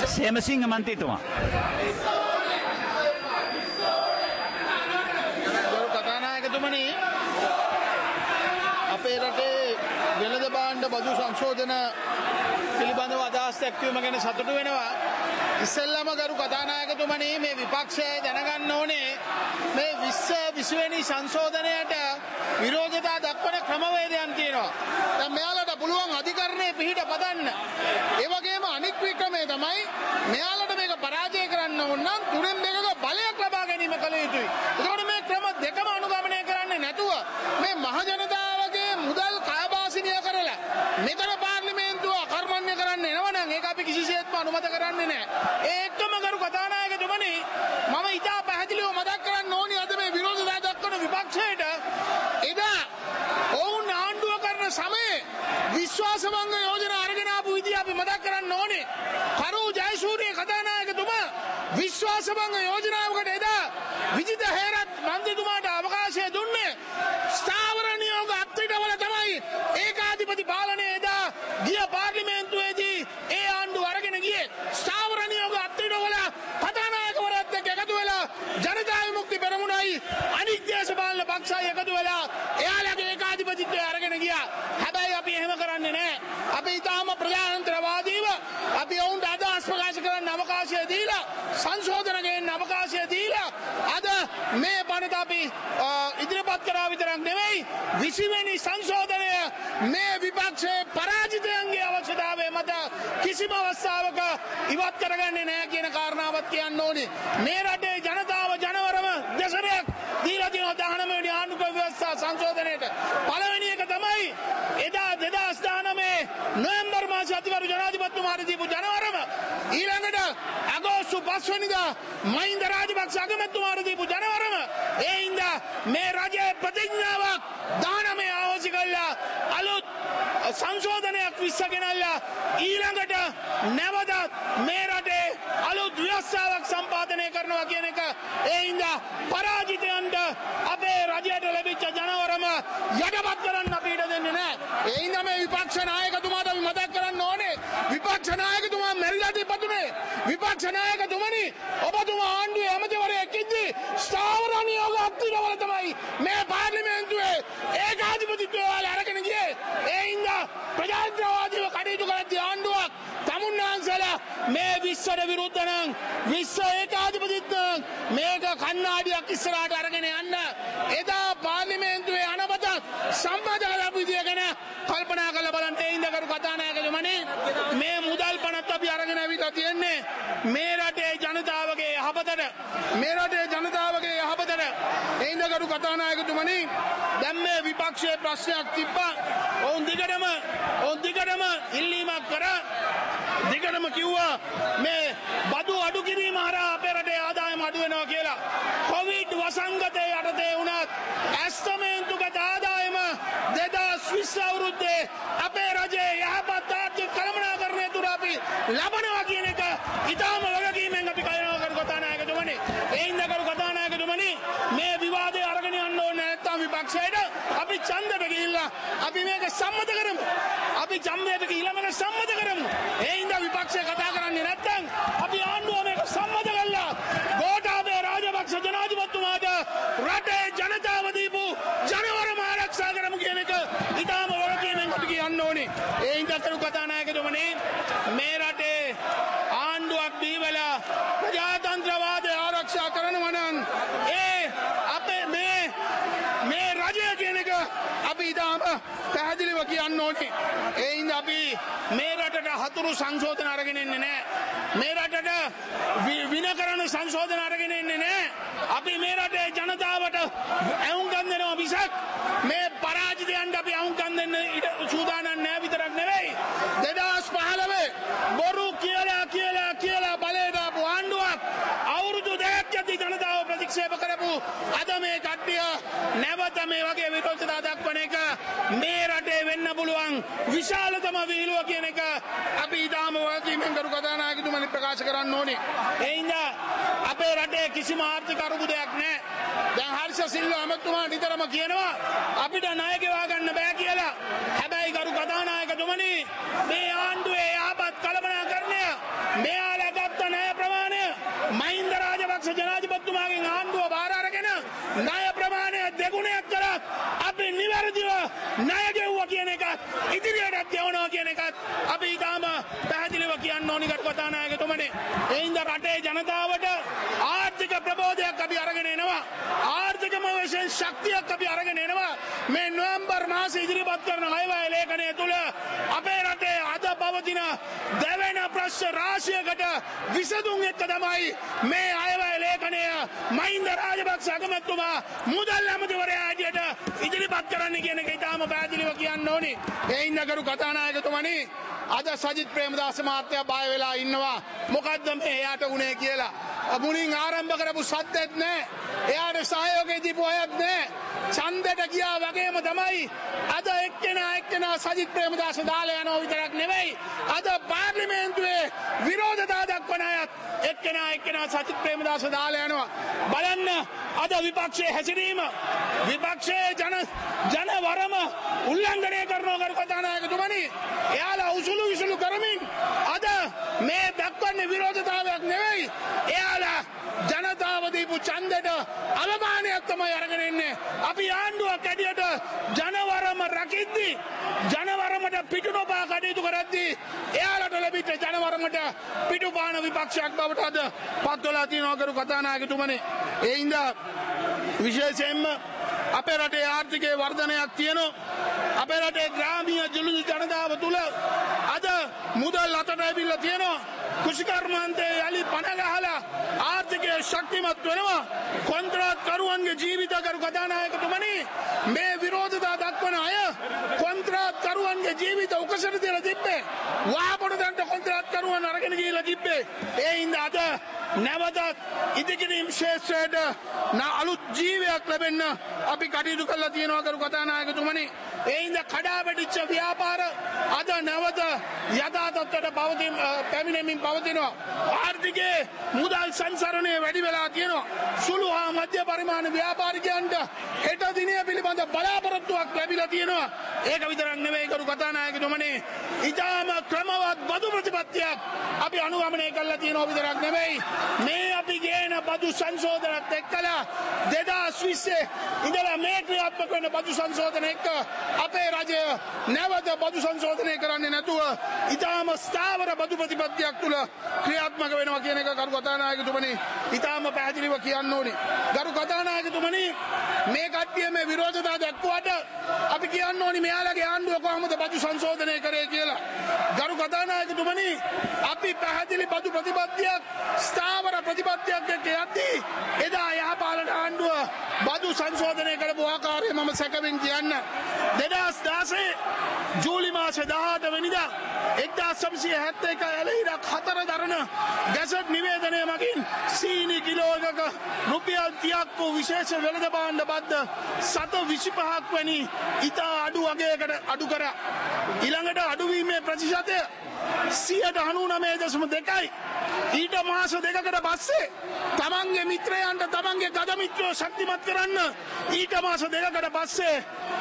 සේමසිංහ මන්ත්‍රීතුමා. කතානායකතුමනි, අපේ රටේ වෙළඳ භාණ්ඩ බදු සංශෝධන පිළිබඳව අදහස් දැක්වීම ගැන සතුටු වෙනවා. ඉස්සෙල්ලාම ගරු කතානායකතුමනි, මේ විපක්ෂය දැනගන්න ඕනේ මේ 20 වෙනි සංශෝධනයට විරෝධතා දක්වන ක්‍රමවේදයන් තියෙනවා. දැන් මෙයාලට පුළුවන් අධිකරණයේ පිහිට පදන්න. ඒ වගේම අනික් වික්‍රමය තමයි මෙයාලට මේක පරාජය කරන්න ඕන නම් තුනෙන් දෙකක බලයක් ලබා ගැනීම කළ යුතුයි. ඒකෝට මේ ක්‍රම දෙකම අනුගමනය කරන්නේ නැතුව මේ මහ ජනතාවගේ මුදල් කාබාසිනිය කරලා මෙතන පාර්ලිමේන්තුව අකර්මණ්‍ය කරන්න එනවනම් ඒක අපි කිසිසේත්ම අනුමත කරන්නේ නැහැ. ඒකම කරු කතානායකතුමනි, මම ඉතා පැහැදිලිව මතක් කරන්න ඕනි අද මේ විරෝධතා දක්වන විපක්ෂයට එදා ඔවුන් ආණ්ඩුව කරන සමයේ විශ්වාසභංග යෝජනා අරගෙන ආපු විදිහ අපි මතක් කරන්න ඕනේ. කරු ජයසූරිය කතානායකතුමා විශ්වාසභංග යෝජනාවකට එදා විජිත හේරත් මන්ත්‍රීතුමාට අවකාශය දුන්නේ ස්ථාවර නියෝග අත්විඳවල තමයි ඒකාධිපති පාලනය එදා ගිය පාර්ලිමේන්තුවේදී ඒ ආණ්ඩුව අරගෙන ගියේ. ස්ථාවර නියෝග අත්විඳවල කතානායකවරයාත් එක්ක එකතු වෙලා ජනතා විමුක්ති පෙරමුණයි අනිත් දේශපාලන පක්ෂයි එකතු වෙලා එයාලගේ ඒකාධිපතිත්වය අරගෙන ගියා. හැබැයි අපි එහෙම කරන්නේ නැහැ. අපි ඊටාම ප්‍රජාතන්ත්‍රවාදීව අපි ඔවුන්ට අදහස් ප්‍රකාශ කරන්න අවකාශය දීලා සංශෝධන ගේන්න අවකාශය දීලා අද මේ බණට අපි ඉදිරිපත් කරා විතරක් නෙවෙයි 20 වෙනි සංශෝධනය මේ විපක්ෂයේ පරාජිතයන්ගේ අවශ්‍යතාවය මත කිසිම අවස්ථාවක ඉවත් කරගන්නේ නැහැ කියන කාරණාවත් කියන්න ඕනේ. මේ රටේ ජනතාව ජනවරම දෙසරයක් දීලා තියෙනවා 19 වෙනි ආණ්ඩුක ව්‍යවස්ථා සංශෝධනයට. පළවෙනි එක තමයි එදා 2019 නොවැම්බර් මාසයේ අතිවරු ජනාධිපතිතුමාට දීපු ජනවරම. ඊළඟට අගෝස්තු 5 වෙනිදා මහින්ද රාජපක්ෂ අගමැතිතුමාට දීපු ජනවරම. ඒ හින්දා මේ රජයේ ප්‍රතිඥාවක් 19 අවශ්‍ය කළා අලුත් සංශෝධනයක් 20 ගෙනල්ලා ඊළඟට නැවතත් මේ රටේ අලුත් ව්‍යවස්ථාවක් සම්පාදනය කරනවා කියන එක. ඒ හින්දා පරාජිතයන්ට අපේ රජයට ලැබිච්ච ජනවරම යටපත් කරන්න අපි ඉඩ දෙන්නේ නැහැ. ඒ හින්දා මේ විපක්ෂ නායකතුමාට අපි මතක් කරන්න ඕනේ. විපක්ෂ නායකතුමා මැරිලා තිබුණේ. විපක්ෂ නායකතුමනි, ඔබතුමා ආණ්ඩුවේ ඇමතිවරයෙක් ඉද්දී ස්ථාවර නියෝග අත්විඳවල තමයි මේ පාර්ලිමේන්තුවේ ඒකාධිපතිත්වය වල අරගෙන ගියේ. ඒ හින්දා ප්‍රජාතන්ත්‍රවාදීව කටයුතු කරද්දී ආණ්ඩුවක් තමුන්නාන්සලා මේ 20ට විරුද්ධ නම් 20 ඒකාධිපතිත්වය මේක කණ්ණාඩියක් ඉස්සරහට අරගෙන යන්න එදා පාර්ලිමේන්තුවේ අනවත සම්පාදක ලැබු විදිය ගැන කල්පනා කරලා බලන්න. ඒ හින්දා කරු කතානායකතුමනි, මේ මුදල් පනත් අපි අරගෙන ඇවිල්ලා තියෙන්නේ මේ රටේ ජනතාවගේ යහපතට. මේ රටේ ජනතාවගේ යහපතට. ඒ හින්දා කරු කතානායකතුමනි, දැන් මේ විපක්ෂයේ ප්‍රශ්නයක් තිබ්බා. ඔවුන් දිගටම ඉල්ලීමක් කරා. දිගටම කිව්වා මේ බදු අඩු කිරීම හරහා අපේ රටේ ආදායම අඩු වෙනවා කියලා. කොවිඩ් වසංගතයේ යටතේ වුණත් ඇස්තමේන්තුගත ආදායම 2020 අවුරුද්දේ අපේ රජයේ යහපත් ආර්ථික කළමනාකරණය තුර අපි ලබනවා කියන එක ඉතාම වගකීමෙන් අපි කයනවා කරු කතානායකතුමනි. ඒ හින්දා කරු කතානායකතුමනි, මේ විවාදය අරගෙන යන්න ඕනේ නැත්නම් විපක්ෂයට අපි ඡන්දෙට ගිහිල්ලා අපි මේක සම්මත කරමු. අපි ඡන්දයට ගිහිල්ලා මේක සම්මත කරමු. ඒ හින්දා විපක්ෂය කතා කරන්නේ නැත්නම් අපි ආණ්ඩුව මේක සම්මත කළා. ගෝඨාභය රාජපක්ෂ ජනාධිපතිතුමාට රටේ ජනතාව දීපු ජනවරම ආරක්ෂා කරමු කියන එක ඉතාම වගකීමෙන් අපි කියන්න ඕනේ. ඒ හින්දා කරු කතානායකතුමනි, මේ රටේ ආණ්ඩුවක් දීවලා ප්‍රජාතන්ත්‍රවාදය ආරක්ෂා කරනවා නම් ඒ අපේ මේ රජය කියන එක අපි ඉතාම පැහැදිලිව කියන්න ඕනේ. ඒ හින්දා අපි මේ රටට හතුරු සංශෝධන අරගෙන එන්නේ නැහැ. මේ රටට විනකරන සංශෝධන අරගෙන එන්නේ නැහැ. අපි මේ රටේ ජනතාවට ඇහුම්කන් දෙනවා මිසක් මේ පරාජිතයන්ට අපි ඇහුම්කන් දෙන්න සූදානම් නැහැ විතරක් නෙවෙයි. 2015 බොරු කියලා බලයට ආපු ආණ්ඩුවක් අවුරුදු 2ක් යද්දී ජනතාව ප්‍රතික්ෂේප කරපු අද මේ කට්ටිය නැවත මේ වගේ විරෝධතා දක්වන එක මේ රටේ වෙන්න පුළුවන් විශාලතම විහිළුව කියන එක අපි ඊටාම වගකීමෙන් කරු කතානායකතුමනි ප්‍රකාශ කරන්න ඕනේ. ඒ හින්දා අපේ රටේ කිසිම ආර්ථික අරුබුදයක් නැහැ. දැන් හර්ෂ සිල්වා ඇමතුමා නිතරම කියනවා අපිට ණය ගෙවා ගන්න බෑ කියලා. හැබැයි කරු කතානායකතුමනි, මේ ආණ්ඩුවේ යහපත් කළමනාකරණය මෙයාලට කියන්න ඕනි කතානායකතුමනි. ඒ හින්දා රටේ ජනතාවට ආර්ථික ප්‍රබෝධයක් අපි අරගෙන එනවා. ආර්ථිකම වශයෙන් ශක්තියක් අපි අරගෙන එනවා. මේ නොවැම්බර් මාසයේ ඉදිරිපත් කරන අයවැය ලේඛනය තුල අපේ රටේ අද පවතින දෙවෙනි ප්‍රශ්න රාශියකට විසඳුම් එක්ක තමයි මේ අයවැය ලේඛනය මහින්ද රාජපක්ෂ අගමැතිතුමා මුදල් ඇමතිවරයා හැටියට ඉදිරිපත් කරන්න කියන එක ඉතාම පැහැදිලිව කියන්න ඕනි. ඒ ඉන්න කරු කතානායකතුමනි අද සජිත් ප්‍රේමදාස මහත්තයා බය වෙලා ඉන්නවා. මොකද්ද මේ එයාට උනේ කියලා. මුලින් ආරම්භ කරපු සද්දෙත් නැහැ. එයාට සහයෝගය දීපු අයත් නැහැ. ඡන්දෙට ගියා වගේම තමයි අද එක්කෙනා සජිත් ප්‍රේමදාස දාලා යනවා විතරක් නෙවෙයි. අද පාර්ලිමේන්තුවේ විරෝධතා දක්වන අයත් එක්කෙනා සජිත් ප්‍රේමදාස දාලා යනවා. බලන්න අද විපක්ෂයේ හැසිරීම විපක්ෂයේ ජනවරම උල්ලංඝනය කරනවා කරු කතානායකතුමනි. එයාලා උසුළු විසුළු කරමින් අද මේ දක්වන්නේ විරෝධතාවයක් නෙවෙයි. එයාලා ජනතාව දීපු ඡන්දෙට අවමානයක් තමයි අරගෙන ඉන්නේ. අපි ආණ්ඩුවක් ඇටියට ජනවරම රකිද්දී ජනවරමට පිටු නොපා කටයුතු කරද්දී එයාලට ලැබිච්ච ජනවරමට පිටුපාන විපක්ෂයක් බවට අද පත් වෙලා තියෙනවා කරු කතානායකතුමනි. ඒ හින්දා විශේෂයෙන්ම අපේ රටේ ආර්ථිකයේ වර්ධනයක් තියෙනවා. අපේ රටේ ග්‍රාමීය ජුලුසු ජනතාව තුල අද මුදල් අතට ඇවිල්ලා තියෙනවා. කුෂිකර්මාන්තයේ යලි පණ ගහලා ආර්ථිකය ශක්තිමත් වෙනවා. කොන්ත්‍රාත්කරුවන්ගේ ජීවිත කරු කතානායකතුමනි මේ විරෝධතා දක්වන අය කොන්ත්‍රාත්කරුවන්ගේ ජීවිත උකසට තියලා තිබ්බේ. වාපොඩ දන්ට කොන්ත්‍රාත්කරුවන් අරගෙන ගිහිල්ලා තිබ්බේ. ඒ හින්දා අද නැවතත් ඉදිකිරීම් ශේෂ්ත්‍රයට අලුත් ජීවයක් ලැබෙන්න අපි කටයුතු කරලා තියෙනවා කරු කතානායකතුමනි. ඒ හින්දා කඩා වැටිච්ච ව්‍යාපාර අද නැවත යථා තත්ත්වයට පැමිණෙමින් පවතිනවා. ආර්ථිකයේ මුදල් සංසරණය වැඩි වෙලා තියෙනවා. සුළු හා මධ්‍ය පරිමාණ ව්‍යාපාරිකයන්ට හෙට දිනය පිළිබඳ බලාපොරොත්තුවක් ලැබිලා තියෙනවා. ඒක විතරක් නෙවෙයි කරු කතානායකතුමනි. ඊටාම ක්‍රමවත් බදු ප්‍රතිපත්තියක් අපි අනුගමනය කරලා තියෙනවා විතරක් නෙවෙයි. මේ අපි ගේන බදු සංශෝධනත් එක්කලා 2020 ඉඳලා මේ ක්‍රියාත්මක වෙන බදු සංශෝධන එක්ක අපේ රජය නැවත බදු සංශෝධනය කරන්නේ නැතුව ඊටාම ස්ථාවර බදු ප්‍රතිපත්තියක් තුල ක්‍රියාත්මක වෙනවා කියන එක කරු කතානායකතුමනි ඊටාම පැහැදිලිව කියන්න ඕනි. කරු කතානායකතුමනි මේ කට්ටිය මේ විරෝධතා දක්වුවට අපි කියන්න ඕනි මෙයාලගේ ආණ්ඩුව කොහොමද බදු සංශෝධනය කරේ කියලා. කරු කතානායකතුමනි අපි පැහැදිලි බදු ප්‍රතිපත්තියක් ස්ථාවර ප්‍රතිපත්තියක් එක්ක යද්දී එදා යහපාලන ආණ්ඩුව බදු සංශෝධනය කරපු ආකාරය මම සැකෙමින් කියන්න. 2016 ජූලි මාසේ 18 වෙනිදා 1971 ඇලහිරක් 4 දරන ගැසට් නිවේදනය මගින් සීනි කිලෝ එකක රුපියල් 30ක් වූ විශේෂ වෙළඳ භාණ්ඩ බද්ද 725ක් වැනි ඉතා අඩු වගයකට අඩු කරා. ඊළඟට අඩුවීමේ ප්‍රතිශතය 99.2යි. ඊට මාස දෙකකට පස්සේ තමන්ගේ මිත්‍රයන්ට තමන්ගේ ගද මිත්‍රයෝ ශක්තිමත් කරන්න ඊට මාස දෙකකට පස්සේ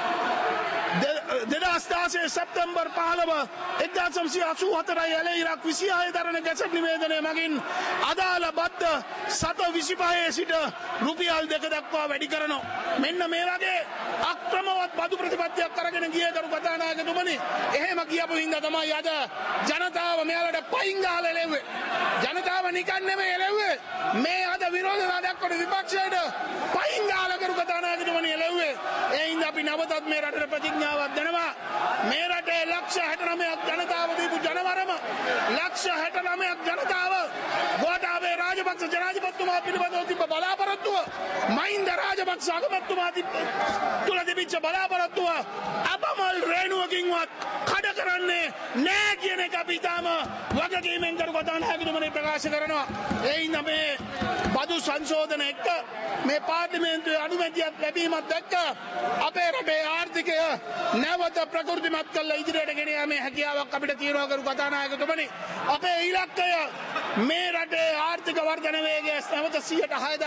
2016 සැප්තැම්බර් 15 1984 ඇලහිරක් 26 දරන ගැසට් නිවේදනය මගින් අදාළ බද්ද 725 සිට රුපියල් 2 දක්වා වැඩි කරනවා. මෙන්න මේ වගේ අක්‍රමවත් බදු ප්‍රතිපත්තියක් අරගෙන ගිය කරු කතානායකතුමනි. එහෙම කියපු හින්දා තමයි අද ජනතාව මෙයාලට පයින් ගහලා එළෙව්වේ. ජනතාව නිකන් නෙමෙයි එළෙව්වේ. මේ අද විරෝධතා දක්වන විපක්ෂයට පයින් ගහලා කරු කතානායකතුමනි එළෙව්වේ. ඒ හින්දා අපි නැවතත් මේ රටට ප්‍රතිඥාවක් දෙනවා. මේ රටේ ලක්ෂ 69ක් ජනතාව දීපු ජනවරම ලක්ෂ 69ක් ජනතාව ගෝඨාභය රාජපක්ෂ ජනාධිපතිතුමා පිළිබඳව තිබ්බ බලාපොරොත්තුව මහින්ද රාජපක්ෂ අගමැතිතුමා තුල තිබිච්ච බලාපොරොත්තුව අපමල් රේණුවකින්වත් කඩ කරන්නේ නෑ කියන එක අපි තාම වගකීමෙන් කරු කතානායකතුමනි ප්‍රකාශ කරනවා. ඒ හින්දා මේ බදු සංශෝධන එක්ක මේ පාර්ලිමේන්තුවේ අනුමැතියක් ලැබීමත් එක්ක අපේ රටේ ආර්ථිකය නැවත ප්‍රකෘතිමත් කරලා ඉදිරියට ගෙන යාමේ හැකියාවක් අපිට තියෙනවා කරු කතානායකතුමනි. අපේ ඉලක්කය මේ රටේ ආර්ථික වර්ධන වේගය නැවත 106 දක්වා අරගෙන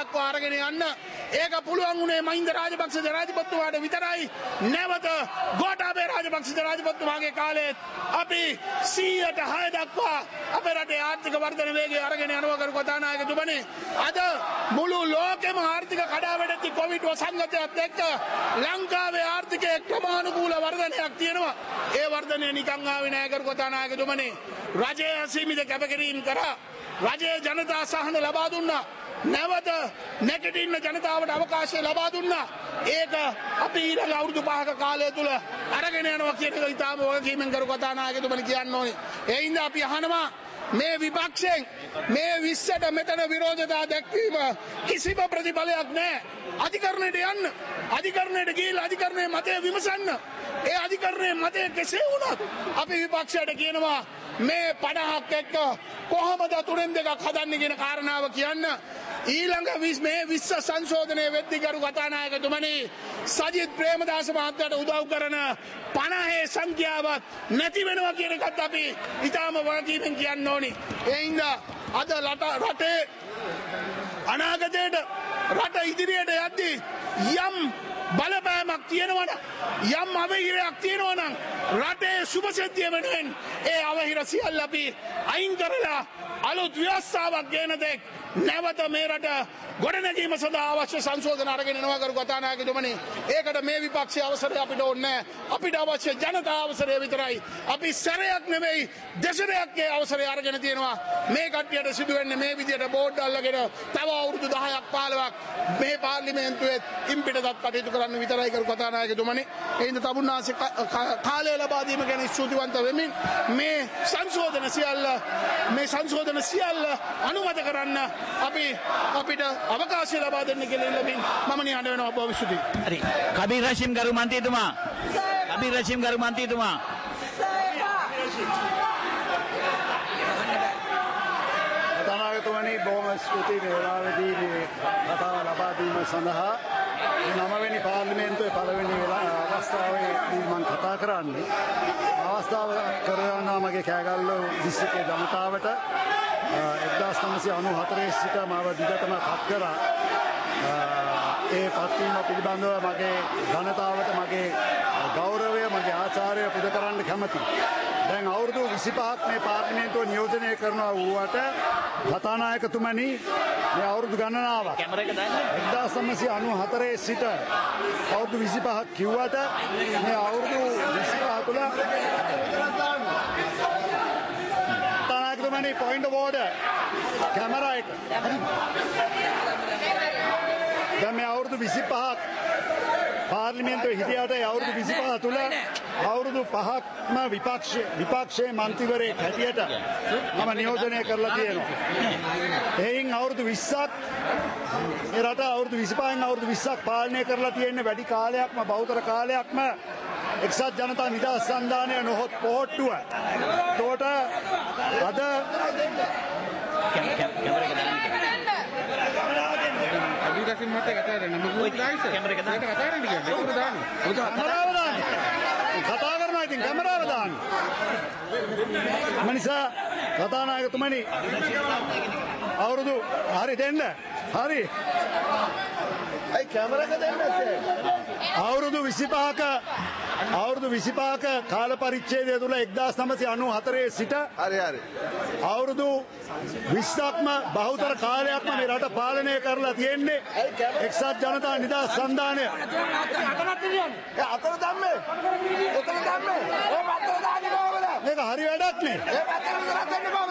අරගෙන යන්න. ඒක පුළුවන් වුණේ මහින්ද රාජපක්ෂ ජනාධිපතිතුමාට විතරයි. නැවත ගෝඨාභය රාජපක්ෂ ජනාධිපතිතුමාගේ කාලෙත් අපි 100% දක්වා අපේ රටේ ආර්ථික වර්ධන වේගය අරගෙන යනවා කරු කතානායකතුමනි. අද මුළු ලෝකෙම ආර්ථික කඩාවැටෙච්ච කොවිඩ් වසංගතයත් එක්ක ලංකාවේ ආර්ථිකයේ ක්‍රමානුකූල වර්ධනයක් තියෙනවා. ඒ වර්ධනය නිකන් ආවේ නෑ කරු කතානායකතුමනි. රජය අසීමිත කැපකිරීම කරා. රජයේ ජනතා සහන ලබා දුන්නා. නැවත නැගිටින්න ජනතාවට අවකාශය ලබා දුන්නා. ඒක අපි ඊළඟ අවුරුදු 5ක කාලය තුල අරගෙන යනවා කියන එක ඉතාම වගකීමෙන් කරු කතානායකතුමනි කියන්න ඕනේ. ඒ හින්දා අපි අහනවා මේ විපක්ෂයෙන් මේ 20ට මෙතන විරෝධතා දැක්වීම කිසිම ප්‍රතිඵලයක් නැහැ. අධිකරණයට යන්න. අධිකරණයට ගිහිල්ලා අධිකරණයේ මතය විමසන්න. ඒ අධිකරණයේ මතය කෙසේ වුණත් අපි විපක්ෂයට කියනවා මේ 50ක් එක්ක කොහොමද 3-2ක් හදන්නේ කියන කාරණාව කියන්න. ඊළඟ මේ 20 සංශෝධනය වෙද්දී කරු කතානායකතුමනි සජිත් ප්‍රේමදාස මහත්තයාට උදව් කරන 50 සංඛ්‍යාවත් නැති වෙනවා කියන එකත් අපි ඊටාම වගකීමෙන් කියන්න ඕනි. ඒ හින්දා අද රටේ අනාගතයට රට ඉදිරියට යද්දී යම් බලපෑමක් තියෙනවනම් යම් අවහිරයක් තියෙනවනම් රටේ සුභසිද්ධිය වෙනුවෙන් ඒ අවහිර සියල්ල අපි අයින් කරලා අලුත් ව්‍යවස්ථාවක් ගෙන දෙක් නැවත මේ රට ගොඩනැගීම සඳහා අවශ්‍ය සංශෝධන අරගෙන එනවා කරු කතානායකතුමනි. ඒකට මේ විපක්ෂයේ අවසරය අපිට ඕනේ නැහැ. අපිට අවශ්‍ය ජනතා අවසරය විතරයි. අපි සැරයක් නෙමෙයි දෙසරයක් ඒ අවසරය අරගෙන තියෙනවා. මේ කට්ටියට සිදු වෙන්නේ මේ විදියට බෝඩ් අල්ලගෙන තව අවුරුදු 10ක් 15ක් මේ පාර්ලිමේන්තුවේ ඉම්පිටදත් කටයුතු කරන්න විතරයි කරු කතානායකතුමනි. ඒ හින්දා තමුන්නාසේ කාලය ලබා දීම ගැන ස්තුතිවන්ත වෙමින් මේ සංශෝධන සියල්ල අනුමත කරන්න අපිට අවකාශය ලබා දෙන්න කියලා ඉල්ලමින් මම නිහඬ වෙනවා. බොහොම ස්තුතියි. හරි. කබීර් රෂීම් ගරු මන්ත්‍රීතුමා. කබීර් රෂීම් ගරු මන්ත්‍රීතුමා. කතානායකතුමනි බොහොම ස්තුතියි මේ වෙලාවේදී මේ කතාව ලබා දීම සඳහා. 9 වෙනි පාර්ලිමේන්තුවේ පළවෙනි අවස්ථාවේදී මම කතා කරන්නේ. අවස්ථාව කරනවා මගේ කෑගල්ල දිස්ත්‍රික්කයේ ජනතාවට 1994 සිට මාව දිගටම පත් කරා. ඒ පත්වීම පිළිබඳව මගේ ජනතාවට මගේ ගෞරවය මගේ ආචාර්ය පුද කරන්න කැමතියි. දැන් අවුරුදු 25ක් මේ පාර්ලිමේන්තුව නියෝජනය කරනවා වූවට කතානායකතුමනි මේ අවුරුදු ගණනාවක් 1994 සිට අවුරුදු 25ක් කිව්වට මේ අවුරුදු 25 තුළ කතානායකතුමනි point of order කැමරා එක දැන් මේ අවුරුදු 25ක් පාර්ලිමේන්තුවේ හිටියට අවුරුදු 25 තුළ අවුරුදු 5ක්ම විපක්ෂයේ මන්ත්‍රීවරයෙක් හැටියට මම නියෝජනය කරලා තියෙනවා. එයින් අවුරුදු 20ක් මේ රට අවුරුදු 25න් අවුරුදු 20ක් පාලනය කරලා තියෙන වැඩි කාලයක්ම බහුතර කාලයක්ම එක්සත් ජනතා නිදහස් සන්ධානය නොහොත් පොහොට්ටුව. ඒකට අද කතා කරනවා ඉතින් කැමරාව දාන්න. මනිසා කතානායකතුමනි අවුරුදු හරි දෙන්න. හරි. අයි කැමරාව දෙන්න නැත්තේ. අවුරුදු 25ක කාල පරිච්ඡේදය තුල 1994 සිට හරි අවුරුදු 20ක්ම බහුතර කාලයක්ම මේ රට පාලනය කරලා තියෙන්නේ එක්සත් ජනතා නිදහස් සන්ධානය. අතර දැම්මේ. ඔය පතර දාන්නේ කොහමද? මේක හරි වැඩක් නේ. ඒ පතර විතරක් දෙන්න කොහමද?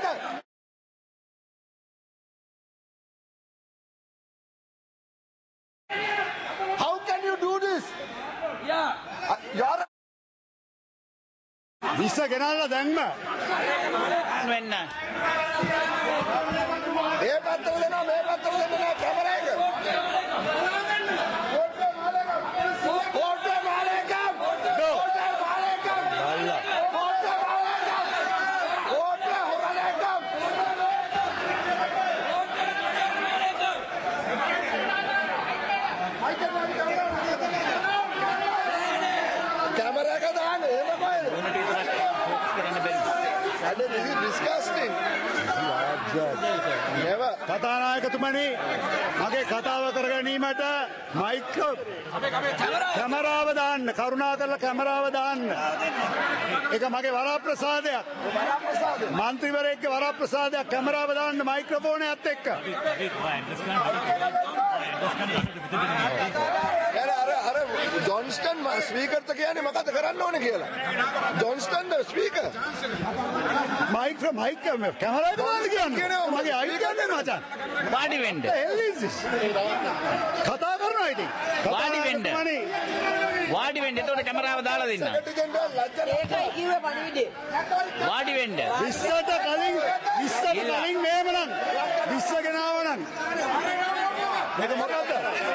How can you do this? විස ගෙනල්ලා දැම්ම. වෙන්න. ඒ පැත්තට දෙනවා මේ පැත්තට දෙනවා කැමරා එක. කතානායකතුමනි මගේ කතාව කර ගැනීමට මයික් කැමරාව දාන්න කරුණා කරලා කැමරාව දාන්න. ඒක මගේ වරප්‍රසාදයක්. මන්ත්‍රීවරයෙක්ගේ වරප්‍රසාදයක් කැමරාව දාන්න මයික්‍රොෆෝනයත් එක්ක. අර ජොන්ස්ටන් ස්පීකර්ට කියන්නේ මොකද කරන්න ඕනේ කියලා. ජොන්ස්ටන් ස්පීකර් මයික් කැමරාව දාන්න කියන්නේ මගේ අයිතියන්නේ මචං. වාඩි වෙන්න. කතා කරනවා ඉතින්. වාඩි වෙන්න. වාඩි වෙන්න. එතකොට කැමරාව දාලා දෙන්න. ඒකයි කිව්වේ පණිවිඩේ. වාඩි වෙන්න. 20ට කලින් මේමනම් 20 ගෙනාවනම් මේක මොකද්ද?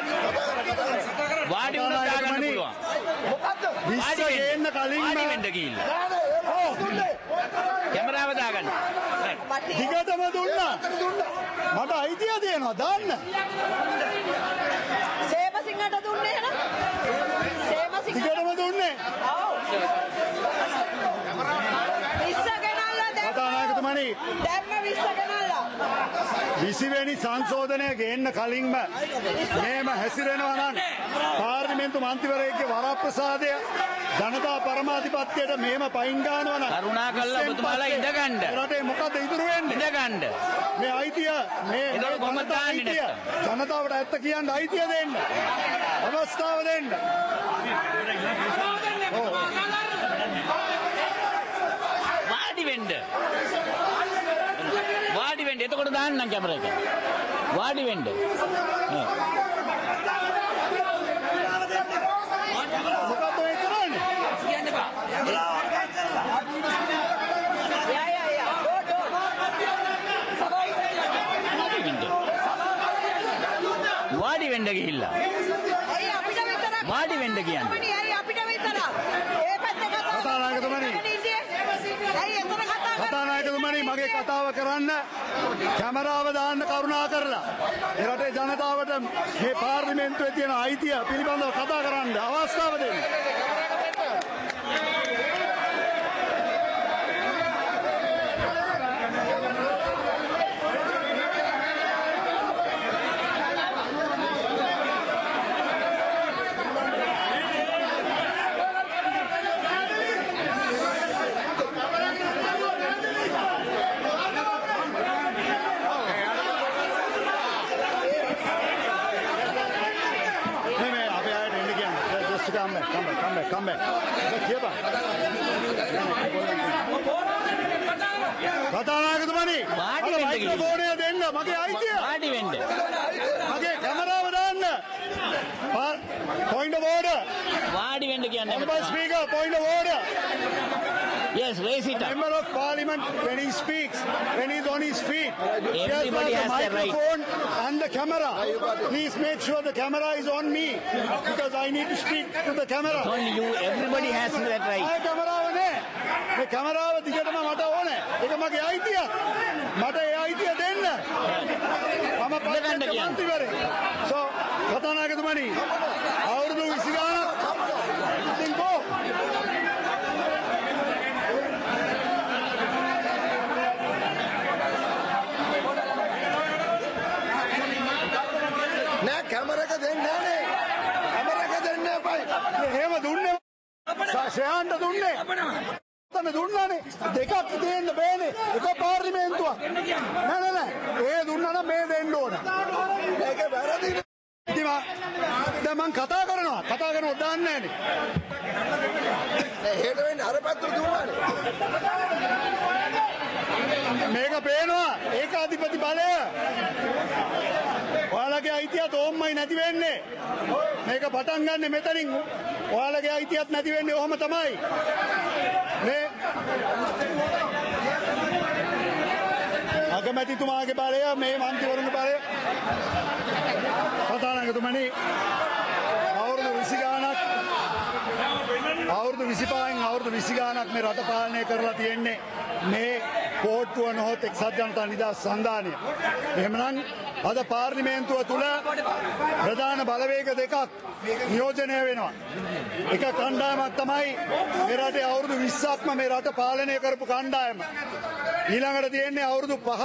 වාඩි වුණා දාගන්න පුළුවන්. මොකද්ද? 20 ගේන්න කලින් වාඩි වෙන්න ගිහිල්ලා. කැමරාව දාගන්න. දිගටම දුන්නා. මට අයිතිය දෙනවා දාන්න. සේමසිංහට දුන්නේ එහෙනම්? සේමසිංහ දිගටම දුන්නේ. ඔව්. 20 ගෙනල්ලා දැන්. කතානායකතුමනි දැම්ම 20 ගෙනල්ලා. 20 වෙනි සංශෝධනය ගේන්න කලින්ම මේම හැසිරෙනවා නම් පාර්ලිමේන්තු මන්ත්‍රීවරයෙක්ගේ වරප්‍රසාදය ජනතා පරමාධිපත්‍යයට මේම පයින් ගන්නවා නම් කරුණාකරලා ඔබතුමාලා ඉඳගන්න. රටේ මොකද ඉතුරු වෙන්නේ? ඉඳගන්න. මේ අයිතිය මේ ඒකට කොහොමද දාන්නේ නැත්තම්? ජනතාවට ඇත්ත කියන්න අයිතිය දෙන්න. අවස්ථාව දෙන්න. වාඩි වෙන්න. වාඩි වෙන්න. එතකොට දාන්නම් කැමරා එක. වාඩි වෙන්න. මොකද මේ කරන්නේ? කියන්න බා. යා. වාඩි වෙන්න ගිහිල්ලා. ඇයි අපිට විතරක්? වාඩි වෙන්න කියන්නේ. ඇයි අපිට විතරක්? ඒ පැත්තේ කතානායකතුමනි. ඇයි එතන කතා කරන්නේ? කතානායකතුමනි මගේ කතාව කරන්න කැමරාව දාන්න කරුණා කරලා මේ රටේ ජනතාවට මේ පාර්ලිමේන්තුවේ තියෙන අයිතිය පිළිබඳව කතා කරන්න අවස්ථාව දෙන්න. Come back. කතානායකතුමනි මයික්‍රොෆෝනය දෙන්න මගේ අයිතිය. වාඩි වෙන්න. මගේ කැමරාව දාන්න. Point of order. වාඩි වෙන්න කියන්නේ. Member Speaker, point of order. Yes, raise it up. Member of Parliament, when he speaks, when he's on his feet, he has Everybody the has the right. microphone and the camera. Please make sure the camera is on me because I need to speak to the camera. Only you, everybody has that right. ආය කැමරාව නෑ. මේ කැමරාව දිගටම මට ඕනේ. ඒක මගේ අයිතියක්. මට ඒ අයිතිය දෙන්න. මම පාර්ලිමේන්තු මන්ත්‍රීවරයෙක්. So කතානායකතුමනි අවුරුදු 20 ගානක් ඉතින් go. නෑ කැමරක දෙන්නේ නෑනේ. කැමරක දෙන්නේ එපයි. එහෙම දුන්නේ ශයහන්ට දුන්නේ. තන දුන්නානේ. දෙකක් දෙන්න බෑනේ. එක පාර්ලිමේන්තුවක්. නෑ. ඒ දුන්නා නම් මේ දෙන්න ඕන. මේක වැරදි. ඉතින් දැන් මං කතා කරනවා. කතා කරනකොට දාන්නේ නෑනේ. හෙට වෙන්නේ අර පැත්තට දුන්නානේ. මේක පේනවා ඒකාධිපති බලය. ඔයාලගේ අයිතියත් ඕම්මයි නැති වෙන්නේ. මේක පටන් ගන්න මෙතනින්. ඔයාලගේ අයිතියත් නැති වෙන්නේ ඔහොම තමයි. මේ අගමැතිතුමාගේ බලය මේ මන්ත්‍රීවරුන්ගේ බලය. කතානායකතුමනි අවුරුදු 20 ගානක් අවුරුදු 25න් අවුරුදු 20 ගානක් මේ රට පාලනය කරලා තියෙන්නේ මේ කෝට්ටුව නොහොත් එක්සත් ජනතා නිදහස් සන්ධානය. එහෙමනම් අද පාර්ලිමේන්තුව තුල ප්‍රධාන බලවේග දෙකක් නියෝජනය වෙනවා. එක කණ්ඩායමක් තමයි මේ රටේ අවුරුදු 20ක්ම මේ රට පාලනය කරපු කණ්ඩායම. ඊළඟට තියෙන්නේ අවුරුදු 5ක්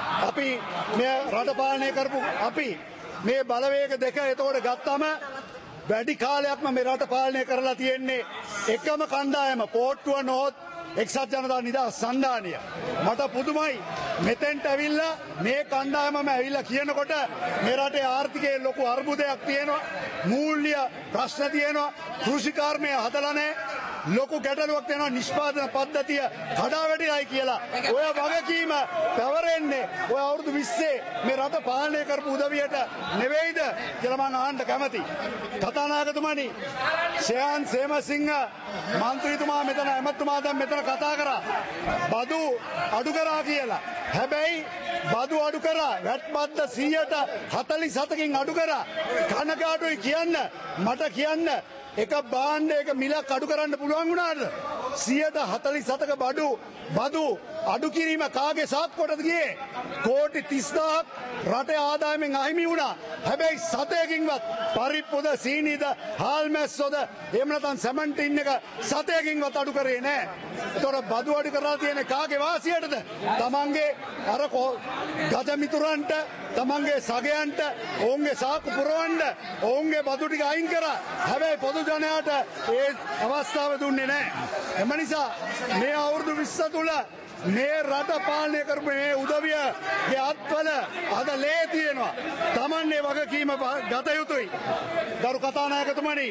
අපි මේ රට පාලනය කරපු අපි මේ බලවේග දෙක එතකොට ගත්තම වැඩි කාලයක්ම මේ රට පාලනය කරලා තියෙන්නේ එකම කණ්ඩායම පෝට්ටුව නොහොත් එක්සත් ජනතා නිදහස් සන්ධානය. මට පුදුමයි මෙතෙන්ට ඇවිල්ලා මේ කණ්ඩායමම ඇවිල්ලා කියනකොට මේ රටේ ආර්ථිකයේ ලොකු අර්බුදයක් තියෙනවා, මූල්‍ය ප්‍රශ්න තියෙනවා, කෘෂිකාර්මය හදලා නැහැ, ලොකු ගැටලුවක් තියෙනවා, නිෂ්පාදන පද්ධතිය කඩා වැටිලායි කියලා. ඔය වගකීම පැවරෙන්නේ ඔය අවුරුදු 20 මේ රට පාලනය කරපු උදවියට නෙවෙයිද කියලා මම අහන්න කැමතියි. කතානායකතුමනි, ශ්‍රේයාන් සේමසිංහ මන්ත්‍රීතුමා මෙතන ඇමතුමා දැන් මෙතන කතා කරා බදු අඩු කරා කියලා. හැබැයි බදු අඩු කරා වැට් බද්ද 147කින් අඩු කරා. කනගාටුයි කියන්න, මට කියන්න එක භාණ්ඩයක මිලක් අඩු කරන්න පුළුවන් වුණාද? 147ක බදු අඩු කිරීම කාගේ සාක්කුවටද ගියේ? කෝටි 30000ක් රටේ ආදායමෙන් අහිමි වුණා. හැබැයි සතයකින්වත් පරිප්පුද සීනිද හාල්මැස්සොද එහෙම නැත්නම් සැමන්ටින් එක සතයකින්වත් අඩු කරේ නැහැ. ඒතකොට බදු අඩු කරලා තියෙන්නේ කාගේ වාසියටද? තමන්ගේ අර ගජ මිතුරන්ට, තමන්ගේ සගයන්ට, ඔවුන්ගේ සාක්කු පුරවන්න ඔවුන්ගේ බදු ටික අයින් කරා. හැබැයි පොදු ජනයාට ඒ අවස්ථාව දුන්නේ නැහැ. එම නිසා මේ අවුරුදු 20 තුල මේ රට පාලනය කරපු මේ උදවියගේ අත්වල අද ලේ තියෙනවා. තමන්නේ වගකීම ගත යුතුයි. ගරු කතානායකතුමනි,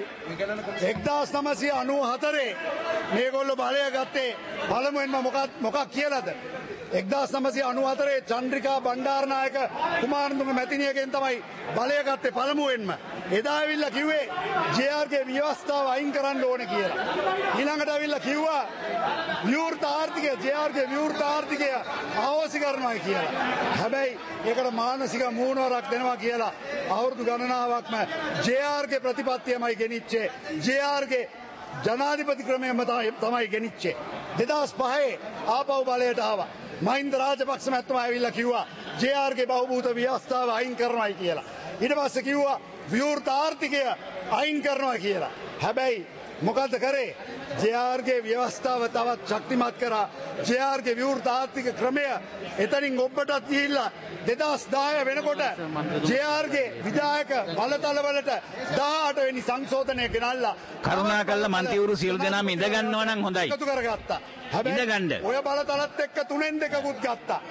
1994 මේගොල්ලෝ බලය ගත්තේ පළමුවෙන්ම මොකක් කියලාද? 1994 චන්ද්‍රිකා බණ්ඩාරනායක කුමාරතුංග මැතිණියගෙන් තමයි බලය ගත්තේ පළමුවෙන්ම. එදා ඇවිල්ලා කිව්වේ ජේ.ආර්.ගේ ව්‍යවස්ථාව අයින් කරන්න ඕනේ කියලා. ඊළඟට ඇවිල්ලා කිව්වා විවෘත ආර්ථිකය, ජේ.ආර්.ගේ විවෘත ආර්ථිකය අවශ්‍ය කරනවා කියලා. හැබැයි ඒකට මානසික මූණවරක් දෙනවා කියලා අවුරුදු ගණනාවක්ම ජේ.ආර්.ගේ ප්‍රතිපත්තියමයි ගෙනිච්චේ. ජේ.ආර්.ගේ ජනාධිපති ක්‍රමයම තමයි ගෙනිච්චේ. 2005 ආපහු බලයට ආවා. මහින්ද රාජපක්ෂ මැතිතුමා ඇවිල්ලා කිව්වා ජේ.ආර්.ගේ බහුභූත ව්‍යවස්ථාව අයින් කරනවායි කියලා. ඊට පස්සේ කිව්වා විවෘත ආර්ථිකය අයින් කරනවා කියලා. හැබැයි මොකද්ද කරේ? ජේ.ආර්.ගේ ව්‍යවස්ථාව තවත් ශක්තිමත් කරා. ජේ.ආර්.ගේ විවෘත ආර්ථික ක්‍රමය එතනින් ඔබටත් ගිහිල්ලා 2010 වෙනකොට ජේ.ආර්.ගේ විධායක බලතලවලට 18 වෙනි සංශෝධනය ගෙනල්ලා කරුණාකරලා මන්ත්‍රීවරු සියලු දෙනාම ඉඳ ගන්නවා නම් හොඳයි. එකතු කරගත්තා. ඉඳගන්න. ඔය බලතලත් එක්ක 3න් 2කුත් ගත්තා.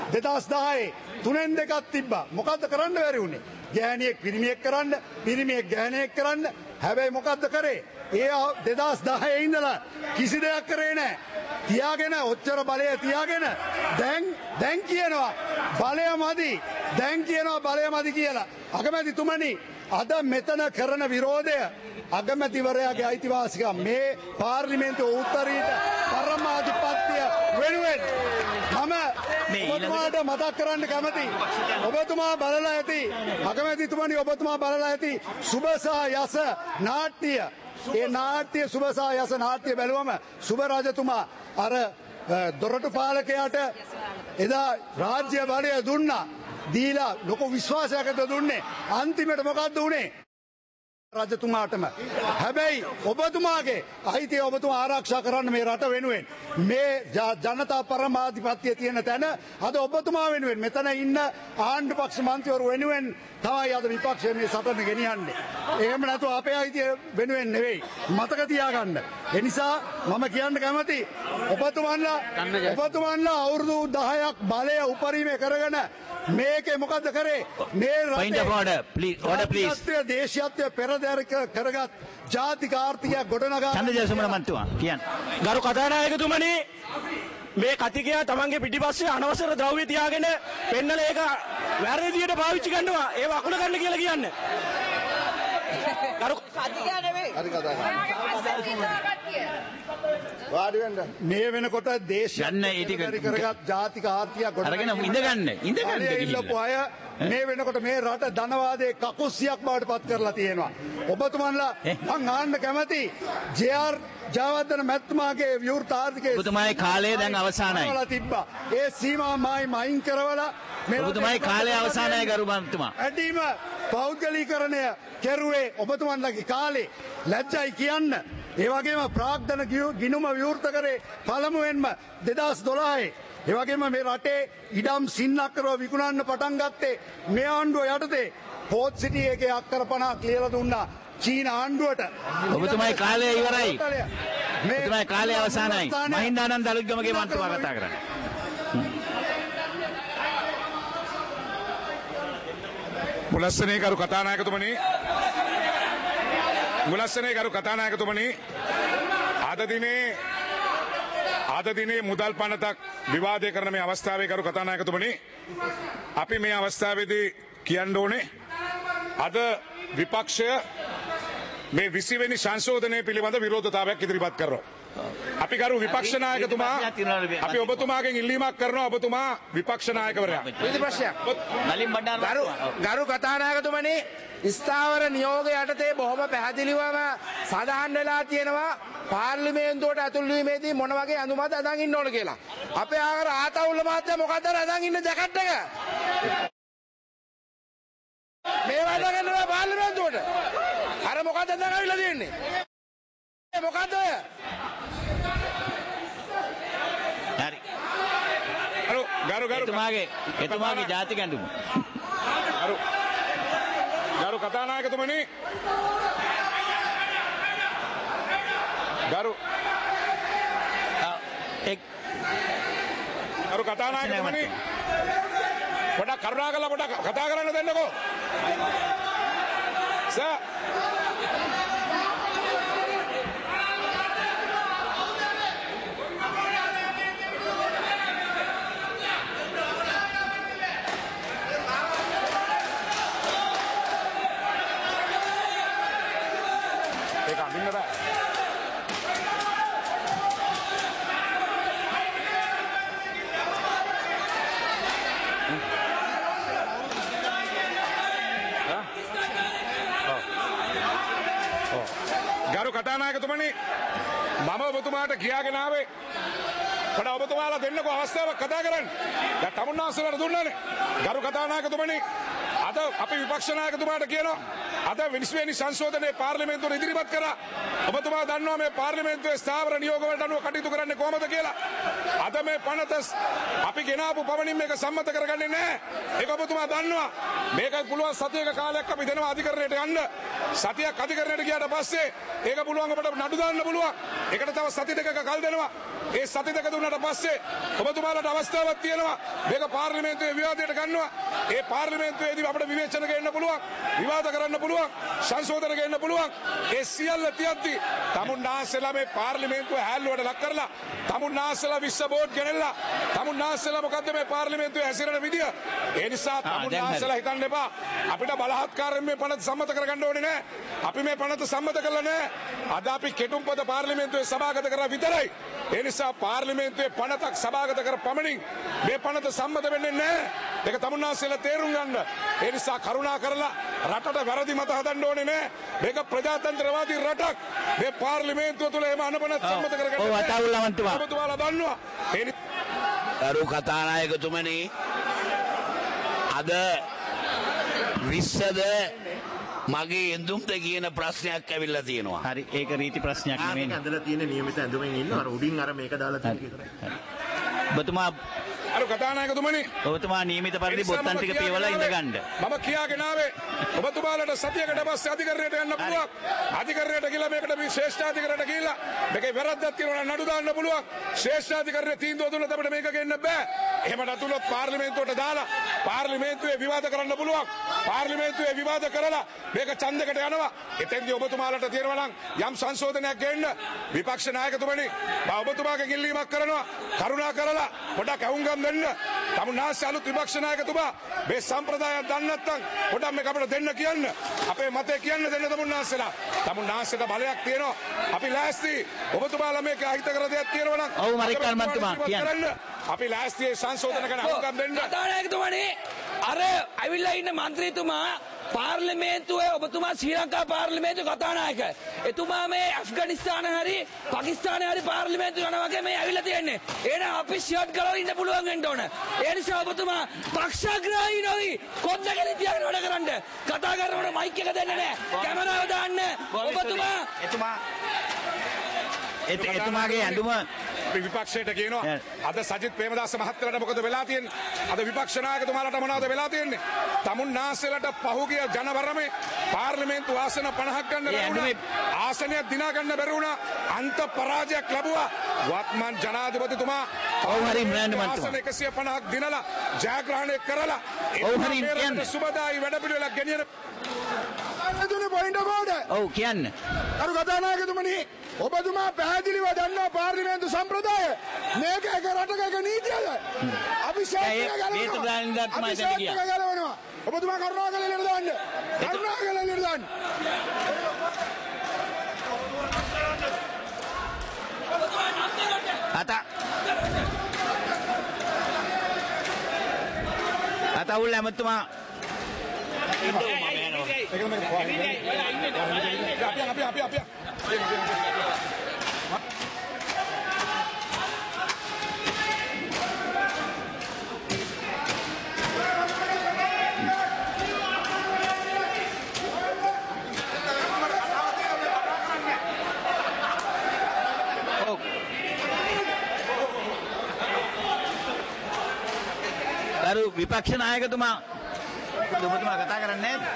2010 3න් 2ක් තිබ්බා. මොකද්ද කරන්න බැරි වුනේ? ගෑණියෙක් පිරිමියෙක් කරන්න, පිරිමියෙක් ගෑණියෙක් කරන්න. හැබැයි මොකද්ද කරේ? ඒ 2010 ඉඳලා කිසි දෙයක් කරේ නැහැ. තියාගෙන ඔච්චර බලය තියාගෙන දැන් කියනවා බලය මදි. දැන් කියනවා බලය මදි කියලා. අගමැතිතුමනි, අද මෙතන කරන විරෝධය අගමැතිවරයාගේ අයිතිවාසිකම්. මේ පාර්ලිමේන්තුවේ උත්තරීත පරමාධිපත්‍ය වෙනුවෙන් මම ඔබතුමාට මතක් කරන්න කැමතියි. ඔබතුමා බලලා ඇති, අගමැතිතුමනි ඔබතුමා බලලා ඇති සුබසා යස නාට්‍ය. ඒ නාට්‍ය සුබසා යස නාට්‍ය බැලුවම සුබ රජතුමා අර දොරටු පාලකයාට එදා රාජ්‍ය බලය දුන්නා. දීලා ලොකු විශ්වාසයකට දුන්නේ. අන්තිමට මොකද්ද උනේ? රජතුමාටම. හැබැයි ඔබතුමාගේ අයිතිය ඔබතුමා ආරක්ෂා කරන්න මේ රට වෙනුවෙන්, මේ ජනතා පරමාධිපත්‍යය තියෙන තැන අද ඔබතුමා වෙනුවෙන්, මෙතන ඉන්න ආණ්ඩු පක්ෂ මන්ත්‍රීවරු වෙනුවෙන් තමයි අද විපක්ෂය මේ සටන ගෙනියන්නේ. එහෙම නැතුව අපේ අයිතිය වෙනුවෙන් නෙවෙයි. මතක තියාගන්න. ඒ නිසා මම කියන්න කැමති ඔබතුමන්ලා අවුරුදු 10ක් බලය උපරිමේ කරගෙන මේකේ මොකද්ද කරේ? මේ රටේ දේශීයත්වය පෙරදැරක කරගත් ජාතික ආර්ථිකය ගොඩනගා චන්ද්‍රජයසුමන මන්ත්‍රීතුමා කියන්න. ගරු කතානායකතුමනි, මේ කතිකයා තමන්ගේ පිටිපස්සේ අනවසර ද්‍රව්‍ය තියාගෙන පෙන්නලා ඒක වැරදි විදියට පාවිච්චි කරනවා. ඒව අකුණ ගන්න කියලා කියන්නේ. ගරු කතිකා නෙවෙයි. හරි කතා වාඩි වෙන්න. මේ වෙනකොට යන්න ඒ ටික කරගත් ජාතික ආර්ථිකය අරගෙන ඉඳගන්න ඉල්ලපු අය මේ වෙනකොට මේ රට ධනවාදයේ කකුස්සියක් බවට පත් කරලා තියෙනවා. ඔබතුමන්ලා මං අහන්න කැමති ජේ.ආර්. ජයවර්ධන මැතිතුමාගේ විවෘත ආර්ථිකයේ ඔබතුමාගේ කාලය දැන් අවසానයි. තිබ්බා. ඒ සීමා මායින් කරවලා ඔබතුමාගේ කාලය අවසానයි ගරු මන්ත්‍රීතුමා. ඇදීම පෞද්ගලීකරණය කෙරුවේ ඔබතුමන්ලගේ කාලේ. ලැජ්ජයි කියන්න. ඒ වගේම ප්‍රාග්ධන ගිණුම විවෘත කරේ පළමුවෙන්ම 2012 ඒ වගේම මේ රටේ ඉඩම් සින්නක්කරව විකුණන්න පටන් ගත්තේ මේ ආණ්ඩුව යටතේ. පෝත් සිටි එකේ අක්කර 50ක් ලියලා දුන්නා චීන ආණ්ඩුවට. ඔබතුමායි කාලය ඉවරයි. ඔබතුමායි කාලය අවසానයි. මහින්දානන්ද අලුත්ගමගේ මන්ත්‍රී කතා කරන්නේ. මුලස්සනේ කරු කතානායකතුමනි අද දිනේ මුදල් පනතක් විවාදය කරන මේ අවස්ථාවේ කරු කතානායකතුමනි අපි මේ අවස්ථාවේදී කියන්න ඕනේ අද විපක්ෂය මේ 20 වෙනි සංශෝධනය පිළිබඳ විරෝධතාවයක් ඉදිරිපත් කරනවා. අපි කරු විපක්ෂ නායකතුමා අපි ඔබතුමාගෙන් ඉල්ලීමක් කරනවා ඔබතුමා විපක්ෂ නායකවරයා. විවිධ ප්‍රශ්නයක්. නලින් බණ්ඩාර ගරු කතානායකතුමනි ස්ථාවර නියෝග යටතේ බොහොම පැහැදිලිවම සඳහන් වෙලා තියෙනවා පාර්ලිමේන්තුවට ඇතුල් වීමේදී මොන වගේ අනුමත අදන් ඉන්න ඕන කියලා. අපේ ආකාර ආතවුල්ල මහත්තයා මොකද්ද අදන් ඉන්න ජැකට් එක? මේ වද ගන්නවා පාර්ලිමේන්තුවට. අර මොකද්ද අදන් අවිලා දෙන්නේ? මොකද්ද ඔය? හරි. එතුමාගේ ජාතික ඇඳුම. ගරු කතානායකතුමනි ගරු කතානායකතුමනි පොඩක් කරුණා කරලා පොඩක් කතා කරන්න දෙන්නකෝ. සර් ගරු කතානායකතුමනි මම ඔබතුමාට කියාගෙන ආවේ පොඩ ඔබතුමාලා දෙන්නකෝ අවස්ථාවක් කතා කරන්න. දැන් තමුන්නාසලට දුන්නානේ. ගරු කතානායකතුමනි අද අපි විපක්ෂ නායකතුමාට කියනවා අද 20 වෙනි සංශෝධනයේ පාර්ලිමේන්තුවට ඉදිරිපත් කරා. ඔබතුමා දන්නවා මේ පාර්ලිමේන්තුවේ ස්ථාවර නියෝග වලට අනුව කටයුතු කරන්නේ කොහොමද කියලා. අද මේ පනත අපි ගෙනාපු පමණින් මේක සම්මත කරගන්නේ නැහැ. ඒක ඔබතුමා දන්නවා. මේක පුළුවන් සතියක කාලයක් අපි දෙනවා අධිකරණයට යන්න. සතියක් අධිකරණයට ගියාට පස්සේ ඒක පුළුවන් අපිට නඩු දාන්න පුළුවන්. ඒකට තව සති දෙකක කල් දෙනවා. ඒ සති දෙක දුන්නාට පස්සේ ඔබතුමාලට අවස්ථාවක් තියෙනවා මේක පාර්ලිමේන්තුවේ විවාදයට ගන්නවා. ඒ පාර්ලිමේන්තුවේදී අපිට විවේචන ගන්න පුළුවන්. විවාද කරන්න පුළුවන්. සංශෝධන ගන්න පුළුවන්. ඒ සියල්ල තියද්දි තමුන්නාසලා මේ පාර්ලිමේන්තුව හැල්ලුවට ලක් කරලා තමුන්නාසලා විශ්ව බෝඩ් ගෙනල්ලා තමුන්නාසලා මොකද්ද මේ පාර්ලිමේන්තුවේ හැසිරෙන විදිය. ඒ නිසා තමුන්නාසලා හිතන්න එපා අපිට බලහත්කාරයෙන් මේ පනත සම්මත කරගන්න ඕනේ නැහැ. අපි මේ පනත සම්මත කළා නැහැ. අද අපි කෙටුම්පත පාර්ලිමේන්තුවේ සභාගත කරා විතරයි. ඒ නිසා පාර්ලිමේන්තුවේ පනතක් සභාගත කර පමණින් මේ පනත සම්මත වෙන්නේ නැහැ. ඒක තමුන්නාසලා තේරුම් ගන්න. ඒ නිසා කරුණා කරලා රටට වැරදි මත හදන්න ඕනේ නැහැ. මේක ප්‍රජාතන්ත්‍රවාදී රටක්. මේ පාර්ලිමේන්තුව තුළ එහෙම අනපනත් සම්මත කරගන්න. ඔව් අතවුල්ලවන්තුමා. ඔබතුමාලා දන්නවා. ගරු කතානායකතුමනි අද විශ්වද මගේ එඳුම්ද කියන ප්‍රශ්නයක් ඇවිල්ලා තියෙනවා. හරි ඒක රීති ප්‍රශ්නයක් නෙමෙයි. ඇඳලා තියෙන නියමිත ඇඳුමෙන් ඉන්න අර උඩින් අර මේක දාලා තියෙන විතරයි. ඔබතුමා අර කතානායකතුමනි ඔබතුමා නියමිත පරිදි බොත්තම් ටික පියවලා ඉඳගන්න. මම කියාගෙන ආවේ ඔබතුමාලට සතියකට පස්සේ අධිකරණයට යන්න පුළුවන්. අධිකරණයට ගිහලා මේකට මේ ශ්‍රේෂ්ඨාධිකරණයට ගිහලා මේකේ වැරද්දක් තියෙනවා නම් නඩු දාන්න පුළුවන්. ශ්‍රේෂ්ඨාධිකරණයේ තීන්දුව දුන්නොත් අපිට මේක ගෙන්න බෑ. එහෙම නැතුනොත් පාර්ලිමේන්තුවට දාලා පාර්ලිමේන්තුවේ විවාද කරන්න පුළුවන්. පාර්ලිමේන්තුවේ විවාද කරලා මේක ඡන්දයකට යනවා. එතෙන්දී ඔබතුමාලට තියෙනවා නම් යම් සංශෝධනයක් ගෙන්න විපක්ෂ නායකතුමනි මම ඔබතුමාගෙන් ඉල්ලීමක් කරනවා. කරුණා කරලා පොඩක් අහුම්ගම් දෙන්න. තමුන්නාසේ අලුත් විපක්ෂ නායකතුමා මේ සම්ප්‍රදායයක් දන්නේ නැත්නම් පොඩක් මේක අපිට දෙන්න කියන්න. අපේ මතය කියන්න දෙන්න තමුන්නාසේලා. තමුන්නාසේට බලයක් තියෙනවා. අපි ලෑස්ති. ඔබතුමාලා මේක අහිතකර දෙයක් තියෙනවා නම් ඔව් මරික්කල් මන්තුමා කියන්න. අපි ලෑස්ති සංශෝධන කරන අහුම්ගම් දෙන්න. කතානායකතුමනි අර ඇවිල්ලා ඉන්න മന്ത്രിතුමා පාර්ලිමේන්තුවේ ඔබතුමා ශ්‍රී ලංකා පාර්ලිමේන්තු කතානායක. එතුමා මේ ඇෆ්ගනිස්තාන හරි පාකිස්තාන හරි පාර්ලිමේන්තු යනවා වගේ මේ ඇවිල්ලා තියෙන්නේ. එහෙනම් අපි ෂර්ට් ගලවලා ඉන්න පුළුවන් වෙන්න ඕන. ඒ නිසා ඔබතුමා පක්ෂග්‍රාහී නොවි කොන්දකලි තියාගෙන වැඩ කරන්න. කතා කරනකොට මයික් එක දෙන්නේ නැහැ. කැමරාව දාන්න. ඔබතුමා එතුමාගේ ඇඳුම අපි විපක්ෂයට කියනවා අද සජිත් ප්‍රේමදාස මහත්තයාට මොකද වෙලා තියෙන්නේ? අද විපක්ෂ නායකතුමාලට මොනවද වෙලා තියෙන්නේ? තමුන්නාන්සේලාට පහුගිය ජනවරමේ පාර්ලිමේන්තු ආසන 50ක් ගන්න බැරි වුණා. ආසනයක් දිනා ගන්න බැරි වුණා. අන්ත පරාජයක් ලැබුවා. වත්මන් ජනාධිපතිතුමා ඔව් හරි ඉම්රාන් මන්තුමා ආසන 150ක් දිනලා ජයග්‍රහණය කරලා ඔව් හරි කියන්නේ සුබදායි වැඩපිළිවෙලක් ගෙනියන ඔව් කියන්න අරු කතානායකතුමනි ඔබතුමා පැහැදිලිව දන්නා පාර්ලිමේන්තු සම්ප්‍රදාය මේක එක රටක එක නීතියද අපි ගලවනවා ඔබතුමා කරුණාකරලා එළියට දාන්න කරුණාකරලා එළියට දාන්න අතවුල් ඇමතුමා අපි ගරු විපක්ෂ නායකතුමා ඔබතුමා කතා කරන්නේ නැද්ද?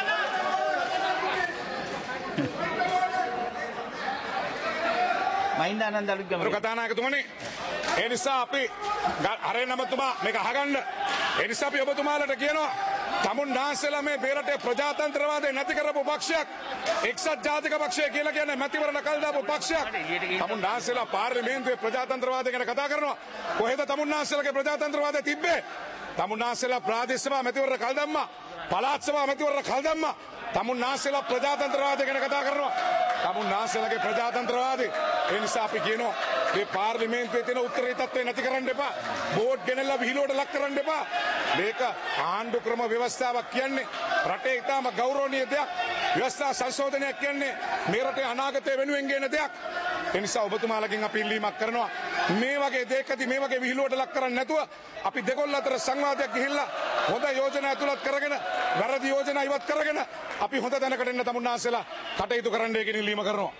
මහින්දානන්ද අලුත්ගම කතානායකතුමනි ඒ නිසා අපි අරේ නමතුමා මේක අහගන්න. ඒ නිසා අපි ඔබතුමාලට කියනවා තමුන්නාන්සේලා මේ රටේ ප්‍රජාතන්ත්‍රවාදය නැති කරපු පක්ෂයක් එක්සත් ජාතික පක්ෂය කියලා කියන්නේ මැතිවරණ කල් දාපු පක්ෂයක්. තමුන්නාන්සේලා පාර්ලිමේන්තුවේ ප්‍රජාතන්ත්‍රවාදය ගැන කතා කරනවා. කොහෙද තමුන්නාන්සේලාගේ ප්‍රජාතන්ත්‍රවාදය තිබ්බේ? තමුන්නාන්සේලා ප්‍රාදේශ සභා මැතිවරණ කල් දැම්මා. පළාත් සභා මැතිවරණ කල් දැම්මා. තමුන්නාන්සේලා ප්‍රජාතන්ත්‍රවාදය ගැන කතා කරනවා. තමුන්නාන්සේලාගේ ප්‍රජාතන්ත්‍රවාදය. ඒ නිසා අපි කියනවා මේ පාර්ලිමේන්තුවේ තියෙන උත්තරී තත්ත්වය නැති කරන්න එපා. බෝඩ් ගෙනල්ලා විහිළුවට ලක් කරන්න එපා. මේක ආණ්ඩු ක්‍රම ව්‍යවස්ථාවක් කියන්නේ රටේ ඉතාම ගෞරවනීය දෙයක්. ව්‍යවස්ථා සංශෝධනයක් කියන්නේ මේ රටේ අනාගතය වෙනුවෙන් ගෙන දෙයක්. ඒ නිසා ඔබතුමාලගෙන් අපි ඉල්ලීමක් කරනවා මේ වගේ දෙයකදී මේ වගේ විහිළුවට ලක් කරන්නේ නැතුව අපි දෙකොල්ල අතර සංවාදයක් ගිහිල්ලා හොඳ යෝජනා ඇතුළත් කරගෙන වැරදි යෝජනා ඉවත් කරගෙන අපි හොඳ දැනකට එන්න තමුන්නාන්සේලා කටයුතු කරන්න කියන ඉල්ලීම කරනවා.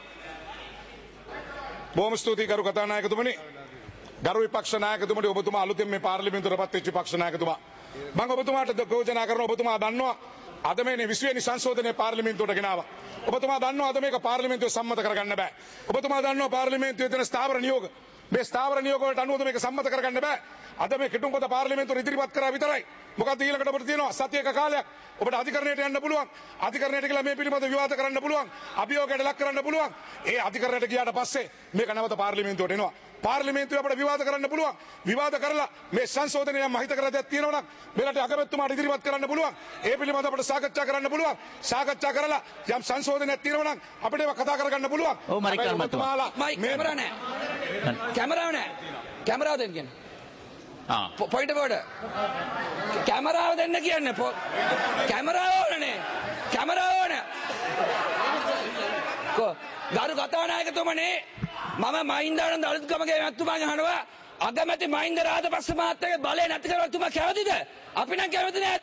බොහොම ස්තුතියි ගරු කතානායකතුමනි. ගරු විපක්ෂ නායකතුමනි ඔබතුමා අලුතෙන් මේ පාර්ලිමේන්තුවටපත් වෙච්ච පක්ෂ නායකතුමා. මම ඔබතුමාට යෝජනා කරනවා ඔබතුමා දන්නවා අද මේ 20 වෙනි සංශෝධනයේ පාර්ලිමේන්තුවට ගෙනාවා. ඔබතුමා දන්නවා අද මේක පාර්ලිමේන්තුවේ සම්මත කරගන්න බෑ. ඔබතුමා දන්නවා පාර්ලිමේන්තුවේ තියෙන ස්ථාවර නියෝග මේ ස්ථාවර නියෝග වලට අනුව මේක සම්මත කරගන්න බෑ. අද මේ කෙටුම්පත පාර්ලිමේන්තුවට ඉදිරිපත් කරා විතරයි. මොකද ඊළඟට ඔබට තියෙනවා සතියක කාලයක් ඔබට අධිකරණයට යන්න පුළුවන්. අධිකරණයට ගිහලා මේ පිළිබඳව විවාද කරන්න පුළුවන්. අභියෝගයට ලක් කරන්න පුළුවන්. ඒ අධිකරණයට ගියාට පස්සේ මේක නැවත පාර්ලිමේන්තුවට එනවා. පාර්ලිමේන්තුවේ අපිට විවාද කරන්න පුළුවන්. විවාද කරලා මේ සංශෝධනය යම් අහිතකර දෙයක් තියෙනවා නම් මේකට අගමැතිතුමාට ඉදිරිපත් කරන්න පුළුවන්. ඒ පිළිබඳව අපිට සාකච්ඡා කරන්න පුළුවන්. සාකච්ඡා කරලා යම් සංශෝධනයක් තියෙනවා නම් අපිට ඒක කතා කරගන්න පුළුවන්. ඔව් මරිකල් මතුමා. මයික් කැමරා නැහැ. කැමරාව නැහැ. කැමරාව දෙන්න කියන්නේ. පොයින්ට් එක වඩ කැමරාව දෙන්න කියන්නේ කැමරාව ඕනේ කැමරාව ඕනේ ගරු කතානායකතුමනි මම මහින්දානන්ද අලුත්ගමගේ මැතිතුමාගෙන් අහනවා අගමැති මහින්ද රාජපක්ෂ මහත්තයාගේ බලය නැති කරලා තුමා කැමතිද? අපි නම් කැමති නෑ.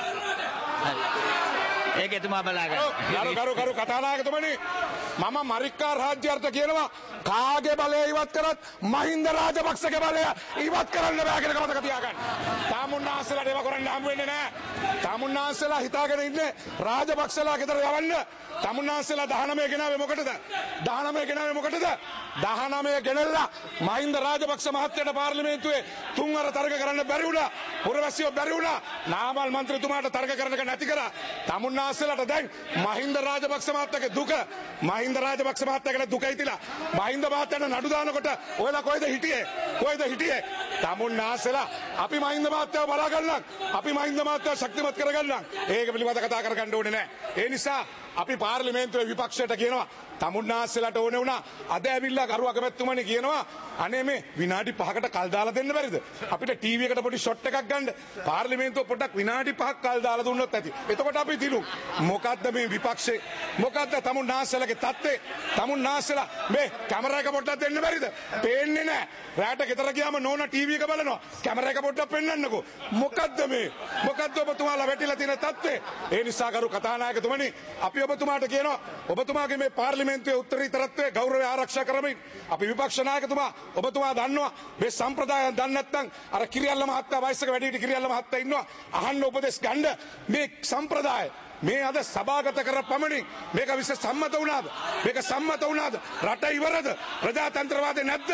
ඒක එතුමා බලාගන්න. ගරු කතානායකතුමනි මම මරික්කා රාජ්‍යාර්ථ කියනවා කාගේ බලය ඉවත් කරත් මහින්ද රාජපක්ෂගේ බලය ඉවත් කරන්න බෑ කියන එක මතක තියාගන්න. තාමුන්නාන්සේලාට ඒව කරන්න හම්බ වෙන්නේ නෑ. තාමුන්නාන්සේලා හිතාගෙන ඉන්නේ රාජපක්ෂලා ගෙදර යවන්න. තාමුන්නාන්සේලා 19 ගෙනාවේ මොකටද? 19 ගෙනාවේ මොකටද? 19 ගෙනල්ලා මහින්ද රාජපක්ෂ මහත්තයාට පාර්ලිමේන්තුවේ තුන්වර තර්ක කරන්න බැරි වුණා. පුරවැසියෝ බැරි වුණා. නාමල් මන්ත්‍රීතුමාට තර්ක කරන්න නැති කරා. තාමුන්නාන්සේලාට දැන් මහින්ද රාජපක්ෂ මහත්තයාගේ දුක මහින්ද රාජපක්ෂ මහත්තයාගේ දුක හිතිලා මහින්ද මහත්තයාට නඩු දානකොට ඔයලා කොහෙද හිටියේ? තමුන්නාන්සේලා අපි මහින්ද මහත්තයාව බලා ගන්නම්. අපි මහින්ද මහත්තයාව ශක්තිමත් කරගන්නම්. ඒක පිළිබඳව කතා කරගන්න ඕනේ නැහැ. ඒ නිසා අපි පාර්ලිමේන්තුවේ විපක්ෂයට කියනවා තමුන්නාන්සේලාට ඕනේ වුණා අද ඇවිල්ලා කරු අගමැතිතුමනි කියනවා අනේ මේ විනාඩි 5කට කල් දාලා දෙන්න බැරිද? අපිට ටීවී එකට පොඩි ෂොට් එකක් ගන්න. පාර්ලිමේන්තුව පොඩ්ඩක් විනාඩි 5ක් කල් දාලා දුන්නොත් ඇති. එතකොට අපි දිනු. මොකද්ද මේ විපක්ෂේ? මොකද්ද තමුන්නාන්සේලාගේ තත්ත්වය? තමුන්නාන්සේලා මේ කැමරා එක පොඩ්ඩක් දෙන්න බැරිද? පේන්නේ නැහැ. රැට ගෙදර ගියාම නෝනා ටීවී එක බලනවා. කැමරා එක පොඩ්ඩක් පෙන්වන්නකෝ. මොකද්ද මේ? මොකද්ද ඔබතුමාලා වැටිලා තියෙන තත්ත්වය? ඒ නිසා කරු කතානායකතුමනි අපි ඔබතුමාට කියනවා ඔබතුමාගේ මේ පාර්ලිමේන්තුව පාර්ලිමේන්තුවේ උත්තරීතරත්වයේ ගෞරවය ආරක්ෂා කරමින් අපි විපක්ෂ නායකතුමා ඔබතුමා දන්නවා මේ සම්ප්‍රදායන් දන්නේ නැත්නම් අර කිරියල්ල මහත්තයා වයසක වැඩිහිටි කිරියල්ල මහත්තයා ඉන්නවා අහන්න උපදෙස් ගන්න මේ සම්ප්‍රදාය මේ අද සභාගත කර පමණින් මේක විශේෂ සම්මත වුණාද මේක සම්මත වුණාද රට ඉවරද ප්‍රජාතන්ත්‍රවාදේ නැද්ද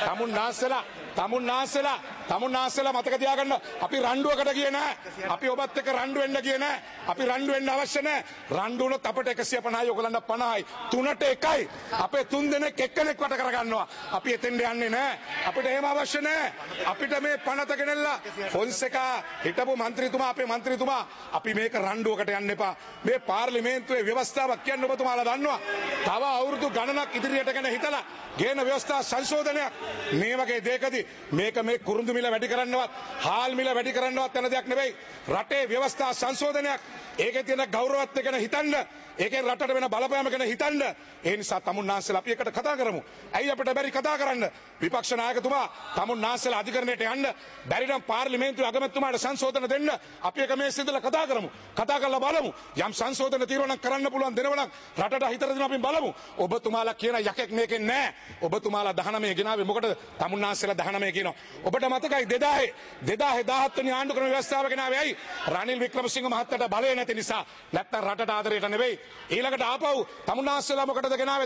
තමුන්නාසලා මතක තියාගන්න අපි රණ්ඩුවකට ගියේ නැහැ අපි ඔබත් එක්ක රණ්ඩු වෙන්න ගියේ නැහැ අපි රණ්ඩු වෙන්න අවශ්‍ය නැහැ රණ්ඩු වුණොත් අපිට 150යි ඔයගලන්ට 50යි 3ට 1යි අපේ 3 දෙනෙක් එක්කෙනෙක් වට කරගන්නවා අපි එතෙන්ට යන්නේ නැහැ අපිට එහෙම අවශ්‍ය නැහැ අපිට මේ පනත ගෙනල්ලා ෆොන්සේකා හිටපු മന്ത്രിතුමා අපේ മന്ത്രിතුමා අපි මේක රණ්ඩුවකට යන්න එපා මේ පාර්ලිමේන්තුවේ ව්‍යවස්ථාවක් කියන්නේ ඔබතුමාලා දන්නවා තව අවුරුදු ගණනක් ඉදිරියට ගැන හිතලා ගේන ව්‍යවස්ථා සංශෝධනයක් මේ වගේ දෙයකදී මේක මේ කුරුඳු මිල වැඩි කරන්නවත් හාල් මිල වැඩි කරන්නවත් යන දෙයක් නෙවෙයි රටේ ව්‍යවස්ථා සංශෝධනයක් ඒකේ තියෙන ගෞරවත්වය ගැන හිතන්න ඒකෙන් රටට වෙන බලපෑම ගැන හිතන්න ඒ නිසා තමුන්නාන්සලා අපි එකට කතා කරමු ඇයි අපිට බැරි කතා කරන්න විපක්ෂ නායකතුමා තමුන්නාන්සලා අධිකරණයට යන්න බැරි නම් පාර්ලිමේන්තුවේ අගමැතිතුමාට සංශෝධන දෙන්න අපි එක මේ සිඳලා කතා කරමු කතා කරලා බලමු යම් සංශෝධන తీරණම් කරන්න පුළුවන් දෙනවනම් රටට හිතර දෙන අපි බලමු ඔබතුමාලා කියන යකෙක් මේකෙන් නෑ ඔබතුමාලා 19 ගෙනාවේ මොකටද තමුන්නාන්සලා 19 කියනවා ඔබට මතකයි 2017 වෙනි ආණ්ඩු ක්‍රම ව්‍යවස්ථාව ගෙනාවේ ඇයි රනිල් වික්‍රමසිංහ මහත්තයාට බලය නැති නිසා නැත්තම් රටට ආදරයට නෙවෙයි ඊළඟට ආපහු තමුන්නාන්සලා මොකටද ගෙනාවේ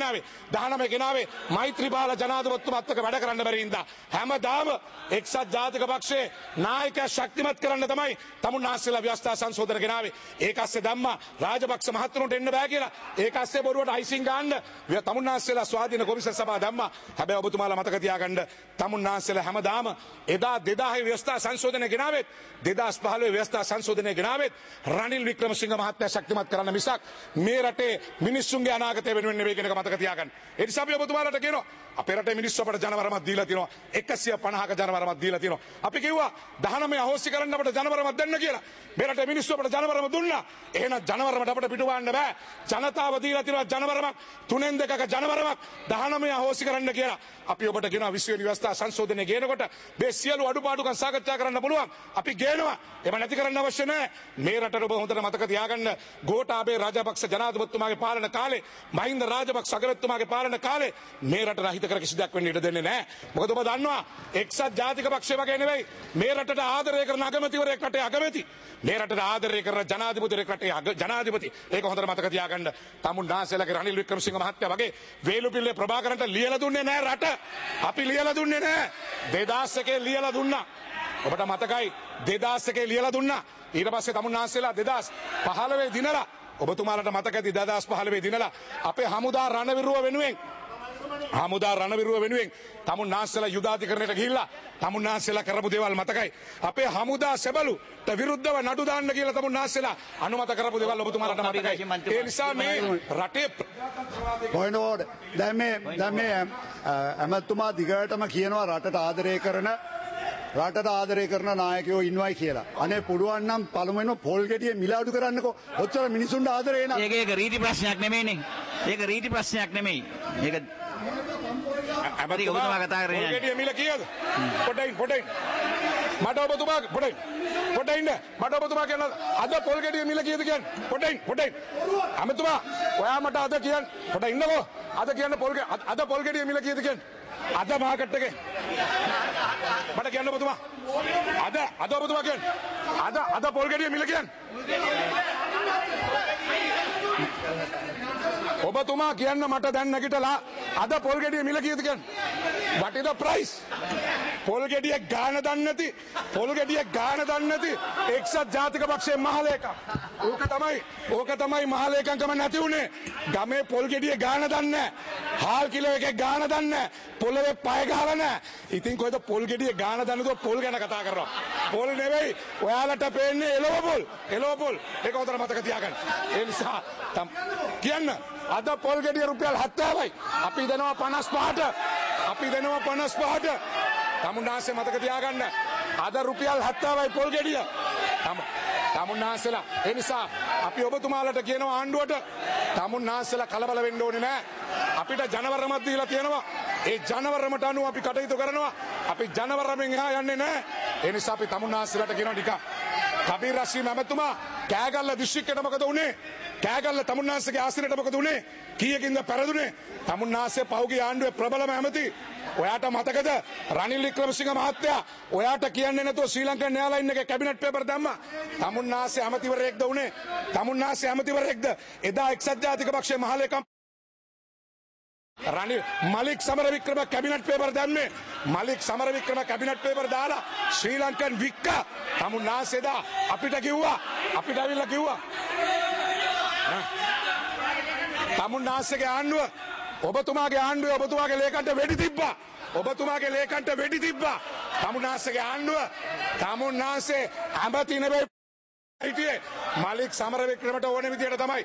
19 ගෙනාවේ මෛත්‍රීපාල ජනාධිපතිතුමාත් එක්ක වැඩ කරන්න බැරි හින්දා හැමදාම එක්සත් ජාතික පක්ෂයේ නායකයා ශක්තිමත් කරන්න තමයි තමුන්නාන්සලා ව්‍යවස්ථා සංශෝධන ගෙනාවේ ඒක ඇස්සේ ධම්මා රාජපක්ෂ මහත්තුන්ට එන්න බෑ කියලා ඒක ඇස්සේ බොරුවට අයිසිං ගන්න තමුන්නාන්සලා ස්වාධීන කොමිසම් සභාව ධම්මා හැබැයි ඔබතුමාලා මතක තියාගන්න තමුන්නාන්සලා හැමදාම එදා 2000 ව්‍යවස්ථා සංශෝධනය ගෙනාවෙත් 2015 ව්‍යවස්ථා සංශෝධනය ගෙනාවෙත් රනිල් වික්‍රමසිංහ මහත්තයා ශක්තිමත් කරන්න මිසක් මේ රටේ මිනිස්සුන්ගේ අනාගතය වෙනුවෙන් නෙවෙයි කියන එක මතක තියාගන්න. ඒ නිසා අපි ඔබතුමාලට කියනවා අපේ රටේ මිනිස්සු අපට ජනවරමක් දීලා තියෙනවා 150ක ජනවරමක් දීලා තියෙනවා. අපි කිව්වා 19 අහෝසි කරන්න අපට ජනවරමක් දෙන්න කියලා. මේ රටේ මිනිස්සු අපට ජනවරම දුන්නා. එහෙනම් ජනවරමට අපට පිටුවන්න බෑ. ජනතාව දීලා තියෙනවා ජනවරමක් 3න් 2ක ජනවරමක් 19 අහෝසි කරන්න කියලා. අපි ඔබට කියනවා 20 වෙනි ව්‍යවස්ථා සංශෝධනය ගේනකොට මේ සියලු අඩුපාඩුකම් සාකච්ඡා කරන්න පුළුවන්. අපි ගේනවා. එහෙම නැති කරන්න අවශ්‍ය නැහැ. මේ රටට ඔබ හොඳට මතක තියාගන්න ගෝඨාභය රාජපක්ෂ ජනාධිපතිතුමාගේ පාලන කාලේ මහින්ද රාජපක්ෂ අගමැතිතුමාගේ පාලන කාලේ මේ රට රහිත කර කිසි දෙයක් වෙන්න ඉඩ දෙන්නේ නැහැ. මොකද ඔබ දන්නවා එක්සත් ජාතික පක්ෂය වගේ නෙවෙයි මේ රටට ආදරය කරන අගමැතිවරයෙක් රටේ අගමැති මේ රටට ආදරය කරන ජනාධිපතිවරයෙක් රටේ ජනාධිපති ඒක හොඳට මතක තියාගන්න. තමුන්නාන්සලාගේ රනිල් වික්‍රමසිංහ මහත්තයා වගේ වේලුපිල්ලේ ප්‍රභාකරන්ට ලියලා දුන්නේ නැහැ රට. අපි ලියලා දුන්නේ නැහැ. 2001 ලියලා දුන්නා. ඔබට මතකයි 2001 ලියලා දුන්නා. ඊට පස්සේ තමුන්නාන්සලා 2015 දිනලා ඔබතුමාලට මතක ඇති 2015 දිනලා අපේ හමුදා රණවිරුව වෙනුවෙන් තමුන්නාන්සලා යුදාධිකරණයට ගිහිල්ලා තමුන්නාන්සලා කරපු දේවල් මතකයි. අපේ හමුදා සෙබළුට විරුද්ධව නඩු දාන්න කියලා තමුන්නාන්සලා අනුමත කරපු දේවල් ඔබතුමාලට මතකයි. ඒ නිසා මේ රටේ point of order. දැන් මේ ඇමතුමා දිගටම කියනවා රටට ආදරය කරන නායකයෝ ඉන්නවයි කියලා. අනේ පුළුවන් නම් පළමුවෙන්ම පොල් ගෙඩිය මිල අඩු කරන්නකෝ. ඔච්චර මිනිසුන්ට ආදරේ නෑ. ඒක රීති ප්‍රශ්නයක් නෙමෙයිනේ. ඒක රීති ප්‍රශ්නයක් නෙමෙයි. ඒක ඔබතුමා කතා කරන්නේ. පොල් ගෙඩිය මිල කීයද? පොඩ්ඩයි. මට ඔබතුමා පොඩ්ඩයි ඉන්න. මට ඔබතුමා කියන අද පොල් ගෙඩිය මිල කීයද කියන්නේ? පොඩ්ඩයි. අමතුමා ඔයා මට අද කියන්න. පොඩ්ඩයි ඉන්නකෝ. අද කියන්න අද පොල් ගෙඩිය මිල කීයද කියන්නේ? අද මාකට් එකේ මට කියන්න ඔබතුමා අද ඔබතුමා කියන්නේ අද පොල් ගෙඩිය මිල කියන්නේ ඔබතුමා කියන්න මට දැන් නැගිටලා අද පොල් ගෙඩිය මිල කීයද කියන්නේ what is the price පොල් ගෙඩිය ගාන දන්නේ නැති එක්සත් ජාතික පක්ෂයේ මහලේකම් ඕක තමයි මහලේකම්කම නැති උනේ ගමේ පොල් ගෙඩිය ගාන දන්නේ හාල් කිලෝ එකේ ගාන දන්නේ පොළවේ පය ගහලා නැහැ ඉතින් කොහෙද පොල් ගෙඩිය ගාන දන්නද පොල් ගැන කතා කරනවා පොල් නෙවෙයි ඔයාලට පේන්නේ එළව පොල් ඒක උතර මතක තියාගන්න ඒ නිසා කියන්න අද පොල් ගෙඩිය රුපියල් 70යි අපි දෙනවා 55ට තමුන්නාන්සේ මතක තියාගන්න අද රුපියල් 70යි පොල් ගෙඩිය තමුන්නාන්සලා ඒ නිසා අපි ඔබතුමාලට කියනවා ආණ්ඩුවට තමුන්නාන්සලා කලබල වෙන්න ඕනේ නැහැ අපිට ජනවරමක් දීලා තියෙනවා ඒ ජනවරමට අනුව අපි කටයුතු කරනවා අපි ජනවරමෙන් එහා යන්නේ නැහැ ඒ නිසා අපි තමුන්නාන්සලාට කියනවා නිකන් කබීර් රෂීද් ඇමතුමා කෑගල්ල දිස්ත්‍රික්කයට මොකද උනේ? කෑගල්ල තමුන්නාන්සේගේ ආසනයට මොකද උනේ? කීයකින්ද පෙරදුනේ? තමුන්නාන්සේ පෞගේ ආණ්ඩුවේ ප්‍රබලම ඇමති. ඔයාට මතකද රනිල් වික්‍රමසිංහ මහත්තයා ඔයාට කියන්නේ නැතුව ශ්‍රී ලංකන් එයාලයින් එකේ කැබිනට් පේපර් දැම්මා. තමුන්නාන්සේ ඇමතිවරයෙක්ද උනේ? තමුන්නාන්සේ ඇමතිවරයෙක්ද? එදා එක්සත් ජාතික පක්ෂයේ මහලේකම් රනිල් මලික් සමරවික්‍රම කැබිනට් පේපර් දැම්මේ. මලික් සමරවික්‍රම කැබිනට් පේපර් දාලා ශ්‍රී ලංකන් වික්කා. තමුන්නාන්සේ දා අපිට ඇවිල්ලා කිව්වා තමුන්නාන්සේගේ ආණ්ඩුව ඔබතුමාගේ ආණ්ඩුවේ ඔබතුමාගේ ලේකම්ට වෙඩි තිබ්බා. ඔබතුමාගේ ලේකම්ට වෙඩි තිබ්බා. තමුන්නාන්සේගේ ආණ්ඩුව තමුන්නාන්සේ ඇමති නෙවෙයි හිටියේ මලික් සමරවික්‍රමට ඕන විදියට තමයි.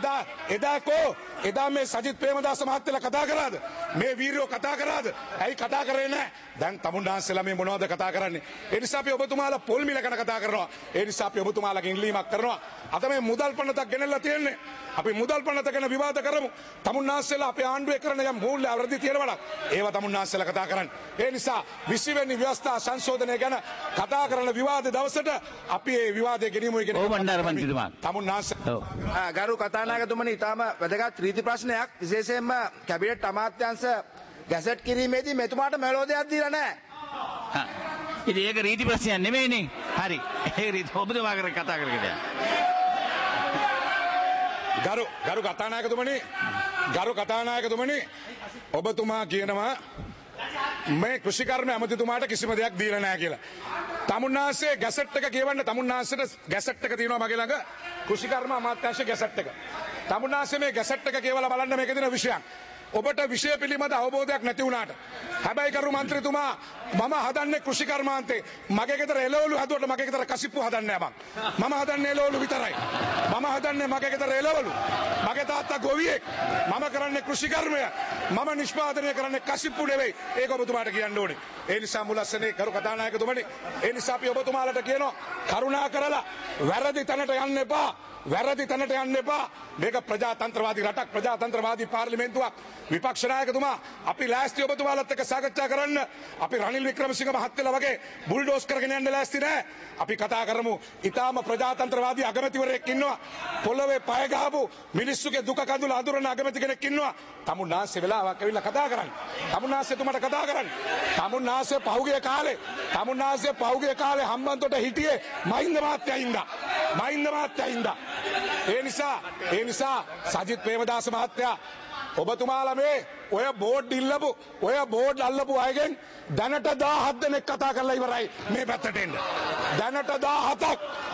එදා මේ සජිත් ප්‍රේමදාස මහත්තයලා කතා කරාද? මේ වීරයෝ කතා කරාද? ඇයි කතා කරේ නැහැ? දැන් තමුන්නාන්සේලා මේ මොනවද කතා කරන්නේ? ඒ නිසා අපි ඔබතුමාලා පොල් මිල ගැන කතා කරනවා. ඒ නිසා අපි ඔබතුමාලාගෙන් ඉල්ලීමක් කරනවා. අද මේ මුදල් පනතක් ගෙනල්ලා තියෙන්නේ. අපි මුදල් පනත ගැන විවාද කරමු. තමුන්නාන්සේලා අපේ ආණ්ඩුවේ කරන යම් මූල්‍ය අවෘද්ධි තියෙනවා නම් ඒවා තමුන්නාන්සේලා කතා කරන්නේ. ඒ නිසා 20 වෙනි ව්‍යවස්ථා සංශෝධනය ගැන කතා කරන විවාද දවසට අපි මේ විවාදය ගෙනියමු කියන ඕ බණ්ඩාර මන්ත්‍රීතුමා. තමුන්නාන්සේ ගරු කතානායකතුමනි ඉතාම වැදගත් රීති ප්‍රශ්නයක්. විශේෂයෙන්ම කැබිනට් අමාත්‍යාංශ ගැසට් කිරීමේදී මෙතුමාට මෙලෝදයක් දීලා නැහැ. ඉතින් ඒක රීති ප්‍රශ්නයක් නෙමෙයිනේ. හරි. ඒක රීති ඔබතුමා කර කතා කරගෙන යන්න. ගරු කතානායකතුමනි ඔබතුමා කියනවා මේ කෘෂිකර්ම ඇමතිතුමාට කිසිම දෙයක් දීලා නැහැ කියලා. තමුන්නාන්සේ ගැසට් එක කියවන්න. තමුන්නාන්සේට ගැසට් එක තියෙනවා මගේ ළඟ. කෘෂිකර්ම අමාත්‍යාංශ ගැසට් එක. තමුන්නාන්සේ මේ ගැසට් එක කියවලා බලන්න මේකේ තියෙන විෂයන්. ඔබට විෂය පිළිබඳ අවබෝධයක් නැති වුණාට හැබැයි කරු මන්ත්‍රීතුමා මම හදන්නේ කෘෂිකර්මාන්තේ. මගේ ගෙදර එළවලු හදුවට මගේ ගෙදර කසිප්පු හදන්නේ නැහැ මම හදන්නේ එළවලු විතරයි. මම හදන්නේ මගේ ගෙදර එළවලු. මගේ තාත්තා ගොවියෙක්. මම කරන්නේ කෘෂිකර්මය. මම නිෂ්පාදනය කරන්නේ කසිප්පු නෙවෙයි. ඒක ඔබතුමාට කියන්න ඕනේ. ඒ නිසා මුලස්සනේ කරු කතානායකතුමනි ඒ නිසා අපි ඔබතුමාලට කියනවා කරුණා කරලා වැරදි තැනට යන්න එපා. වැරදි තැනට යන්න එපා. මේක ප්‍රජාතන්ත්‍රවාදී රටක්, ප්‍රජාතන්ත්‍රවාදී පාර්ලිමේන්තුවක්. විපක්ෂ ናයකතුමා අපි ලෑස්ති ඔබතුමාලත් එක්ක සාකච්ඡා කරන්න. අපි රනිල් වික්‍රමසිංහ මහත්තයලා වගේ බුල්ඩෝස් කරගෙන යන්න ලෑස්ති නැහැ. අපි කතා කරමු. ඊටාම ප්‍රජාතන්ත්‍රවාදී අගමැතිවරයෙක් ඉන්නවා. පොළවේ පය ගහපු මිනිස්සුගේ දුක කඳුල අඳුරන අගමැති කෙනෙක් ඉන්නවා. තමුන්නාන්සේ වෙලාවක් ඇවිල්ලා කතා කරන්න. තමුන්නාන්සේ තුමට කතා කරන්න. තමුන්නාන්සේ පහුගිය කාලේ හම්බන්තොට හිටියේ මහින්ද මහත්තයා ඉඳා. ඒ නිසා සජිත් ප්‍රේමදාස මහත්තයා ඔබතුමාලා මේ ඔය බෝඩ් අල්ලපු අයගෙන් දැනට 17 දෙනෙක් කතා කරලා ඉවරයි මේ පැත්තට එන්න. දැනට 17ක්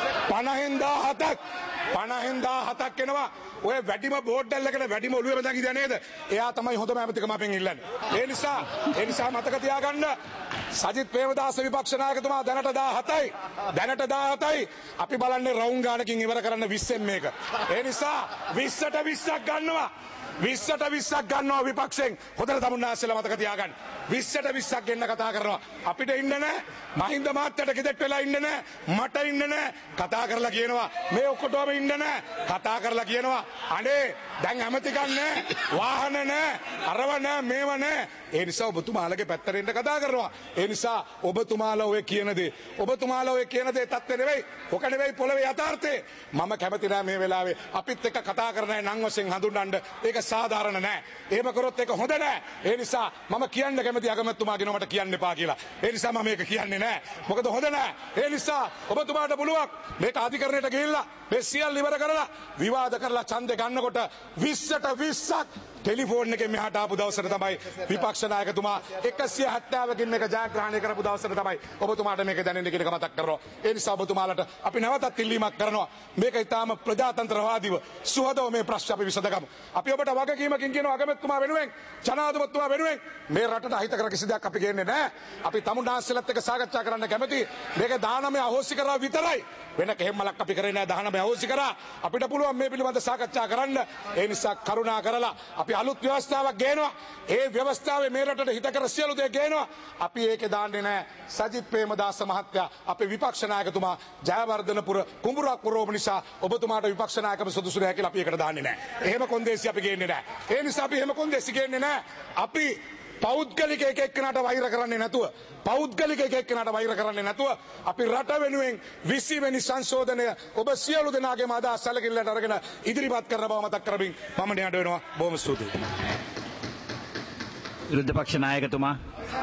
50ක් එනවා. ඔය වැඩිම බෝඩ් අල්ලගෙන වැඩිම ඔළුවේ බඳන් ඉඳලා නේද? එයා තමයි හොඳම ඇමතිකම අපෙන් ඉල්ලන්නේ. ඒ නිසා මතක තියාගන්න සජිත් ප්‍රේමදාස විපක්ෂ නායකතුමා දැනට 17යි. අපි බලන්නේ රවුම් ගානකින් ඉවර කරන්න 20න් මේක. ඒ නිසා 20ට 20ක් ගන්නවා. 20ට 20ක් ගන්නවා විපක්ෂයෙන්. හොඳට තමුන්නාන්සේලා මතක තියාගන්න. 20ට 20ක් ගෙන්න කතා කරනවා. අපිට ඉන්න නැහැ. මහින්ද මහත්තයට ගෙදෙට්ට වෙලා ඉන්න නැහැ. මට ඉන්න නැහැ. කතා කරලා කියනවා මේ ඔක්කොටම ඉන්න නැහැ. කතා කරලා කියනවා අනේ දැන් ඇමති ගන්න වාහන නැහැ. අරව නැහැ මේව නැහැ. ඒ නිසා ඔබතුමාලගේ පැත්තට එන්න කතා කරනවා. ඒ නිසා ඔබතුමාලා ඔය කියන දේ තත්ත්ව නෙවෙයි. ඔක නෙවෙයි පොළවේ යථාර්ථය. මම කැමති නැහැ මේ වෙලාවේ අපිත් එක්ක කතා කරන අය නම් වශයෙන් හඳුන්වන්න. ඒක සාධාරණ නැහැ. එහෙම කරොත් ඒක හොඳ නැහැ. ඒ නිසා මම කියන්න කැමති අගමැතිතුමාගෙන මට කියන්න එපා කියලා. ඒ නිසා මම මේක කියන්නේ නැහැ. මොකද හොඳ නැහැ. ඒ නිසා ඔබතුමාට පුළුවන් මේක අධිකරණයට ගිහිල්ලා මේ සියල්ල ඉවර කරලා විවාද කරලා ඡන්දේ ගන්නකොට 20ට 20ක් ටෙලිෆෝන් එකෙන් මෙහාට ආපු දවසට තමයි විපක්ෂ නායකතුමා 170කින් මේක ජයග්‍රහණය කරපු දවසට තමයි ඔබතුමාට මේක දැනෙන්නේ කියන එක මතක් කරනවා. ඒ නිසා ඔබතුමාලට අපි නැවතත් ඉල්ලීමක් කරනවා. මේක ඊටාම ප්‍රජාතන්ත්‍රවාදීව සුහදව මේ ප්‍රශ්න අපි විසඳගමු. අපි ඔබට වගකීමකින් කියනවා අගමැතිතුමා වෙනුවෙන්, ජනාධිපතිතුමා වෙනුවෙන් මේ රටට අහිතකර කිසි දෙයක් අපි කියන්නේ නැහැ. අපි තමුන්නාන්සේලාත් එක්ක සාකච්ඡා කරන්න කැමතියි. මේක 19 අහෝසි කරා විතරයි. වෙන කෙහෙම්මලක් අපි කරේ නැහැ. 19 අහෝසි කරා. අපිට පුළුවන් මේ පිළිබඳ සාකච්ඡා කරන්න. ඒ නිසා කරුණා කරලා අපි අලුත් ව්‍යවස්ථාවක් ගේනවා. ඒ ව්‍යවස්ථාවේ මේ රටට හිතකර සියලු දේ ගේනවා. අපි ඒකේ දාන්නේ නැහැ. සජිත් ප්‍රේමදාස මහත්තයා අපේ විපක්ෂ නායකතුමා ජයවර්ධනපුර කුඹුරක් පුරවපු නිසා ඔබතුමාට විපක්ෂ නායකම සුදුසු නැහැ කියලා අපි ඒකට දාන්නේ නැහැ. එහෙම කොන්දේසි අපි ගේන්නේ නැහැ. ඒ නිසා අපි එහෙම කොන්දේසි ගේන්නේ නැහැ. අපි පෞද්ගලික එක එක්කනට වෛර කරන්නේ නැතුව පෞද්ගලික එක එක්කනට වෛර කරන්නේ නැතුව අපි රට වෙනුවෙන් 20 වෙනි සංශෝධනය ඔබ සියලු දෙනාගේම අදහස් සැලකිල්ලට අරගෙන ඉදිරිපත් කරන බව මතක් කරමින් මම නිහඬ වෙනවා. බොහොම ස්තුතියි. විරුද්ධ පක්ෂ නායකතුමා.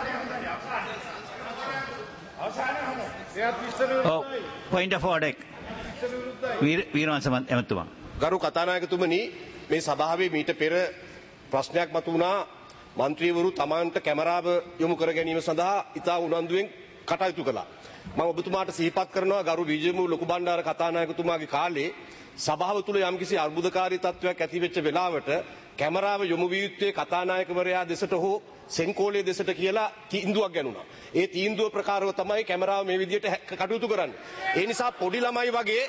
Point of order. වීරවංශ එමතුමා. ගරු කතානායකතුමනි, මේ සභාවේ මීට පෙර ප්‍රශ්නයක් මතුවුණා. මන්ත්‍රීවරු තමන්ට කැමරාව යොමු කර ගැනීම සඳහා ඉතා උනන්දුවෙන් කටයුතු කළා. මම ඔබතුමාට සිහිපත් කරනවා ගරු විජයමු ලොකු බණ්ඩාර කතානායකතුමාගේ කාලේ සභාව තුළ යම්කිසි අර්බුදකාරී තත්ත්වයක් ඇති වෙච්ච වෙලාවට කැමරාව යොමු විය යුත්තේ කතානායකවරයා දෙසට හෝ සෙන්කෝලේ දෙසට කියලා තීන්දුවක් ගැනුණා. ඒ තීන්දුව ප්‍රකාරව තමයි කැමරාව මේ විදිහට කටයුතු කරන්නේ. ඒ නිසා පොඩි ළමයි වගේ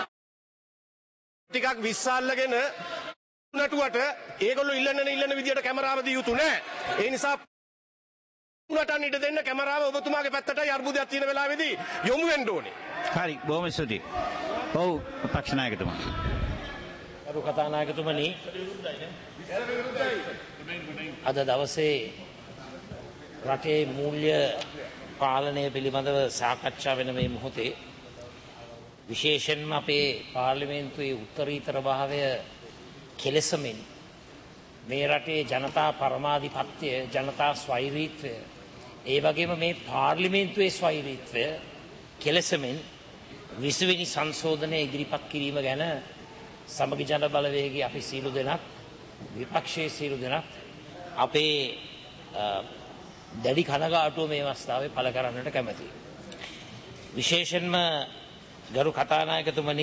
ටිකක් විශ්සාල්ලගෙන නටුවට ඒගොල්ලෝ ඉල්ලන විදියට කැමරාව දී යුතු නෑ. ඒ නිසා නටන්න ඉඩ දෙන්න කැමරාව ඔබතුමාගේ පැත්තටයි අර්බුදයක් තියෙන වෙලාවේදී යොමු වෙන්න ඕනේ. හරි, බොහොම ස්තුතියි. ඔව් පක්ෂ නායකතුමා. අරු කතානායකතුමනි, අද දවසේ රටේ මූල්‍ය පාලනය පිළිබඳව සාකච්ඡා වෙන මේ මොහොතේ විශේෂයෙන්ම අපේ පාර්ලිමේන්තුවේ උත්තරීතර භාවය කෙලෙසමින් මේ රටේ ජනතා පරමාධිපත්‍ය, ජනතා ස්වෛරීත්වය, ඒ වගේම මේ පාර්ලිමේන්තුවේ ස්වෛරීත්වය කෙලෙසමින් 20 වෙනි සංශෝධනය ඉදිරිපත් කිරීම ගැන සමගි ජන බලවේගයේ අපි සියලු දෙනාත් විපක්ෂයේ සියලු දෙනාත් අපේ දැඩි කනගාටුව මේ අවස්ථාවේ පළ කරන්නට කැමැතියි. විශේෂයෙන්ම ගරු කතානායකතුමනි,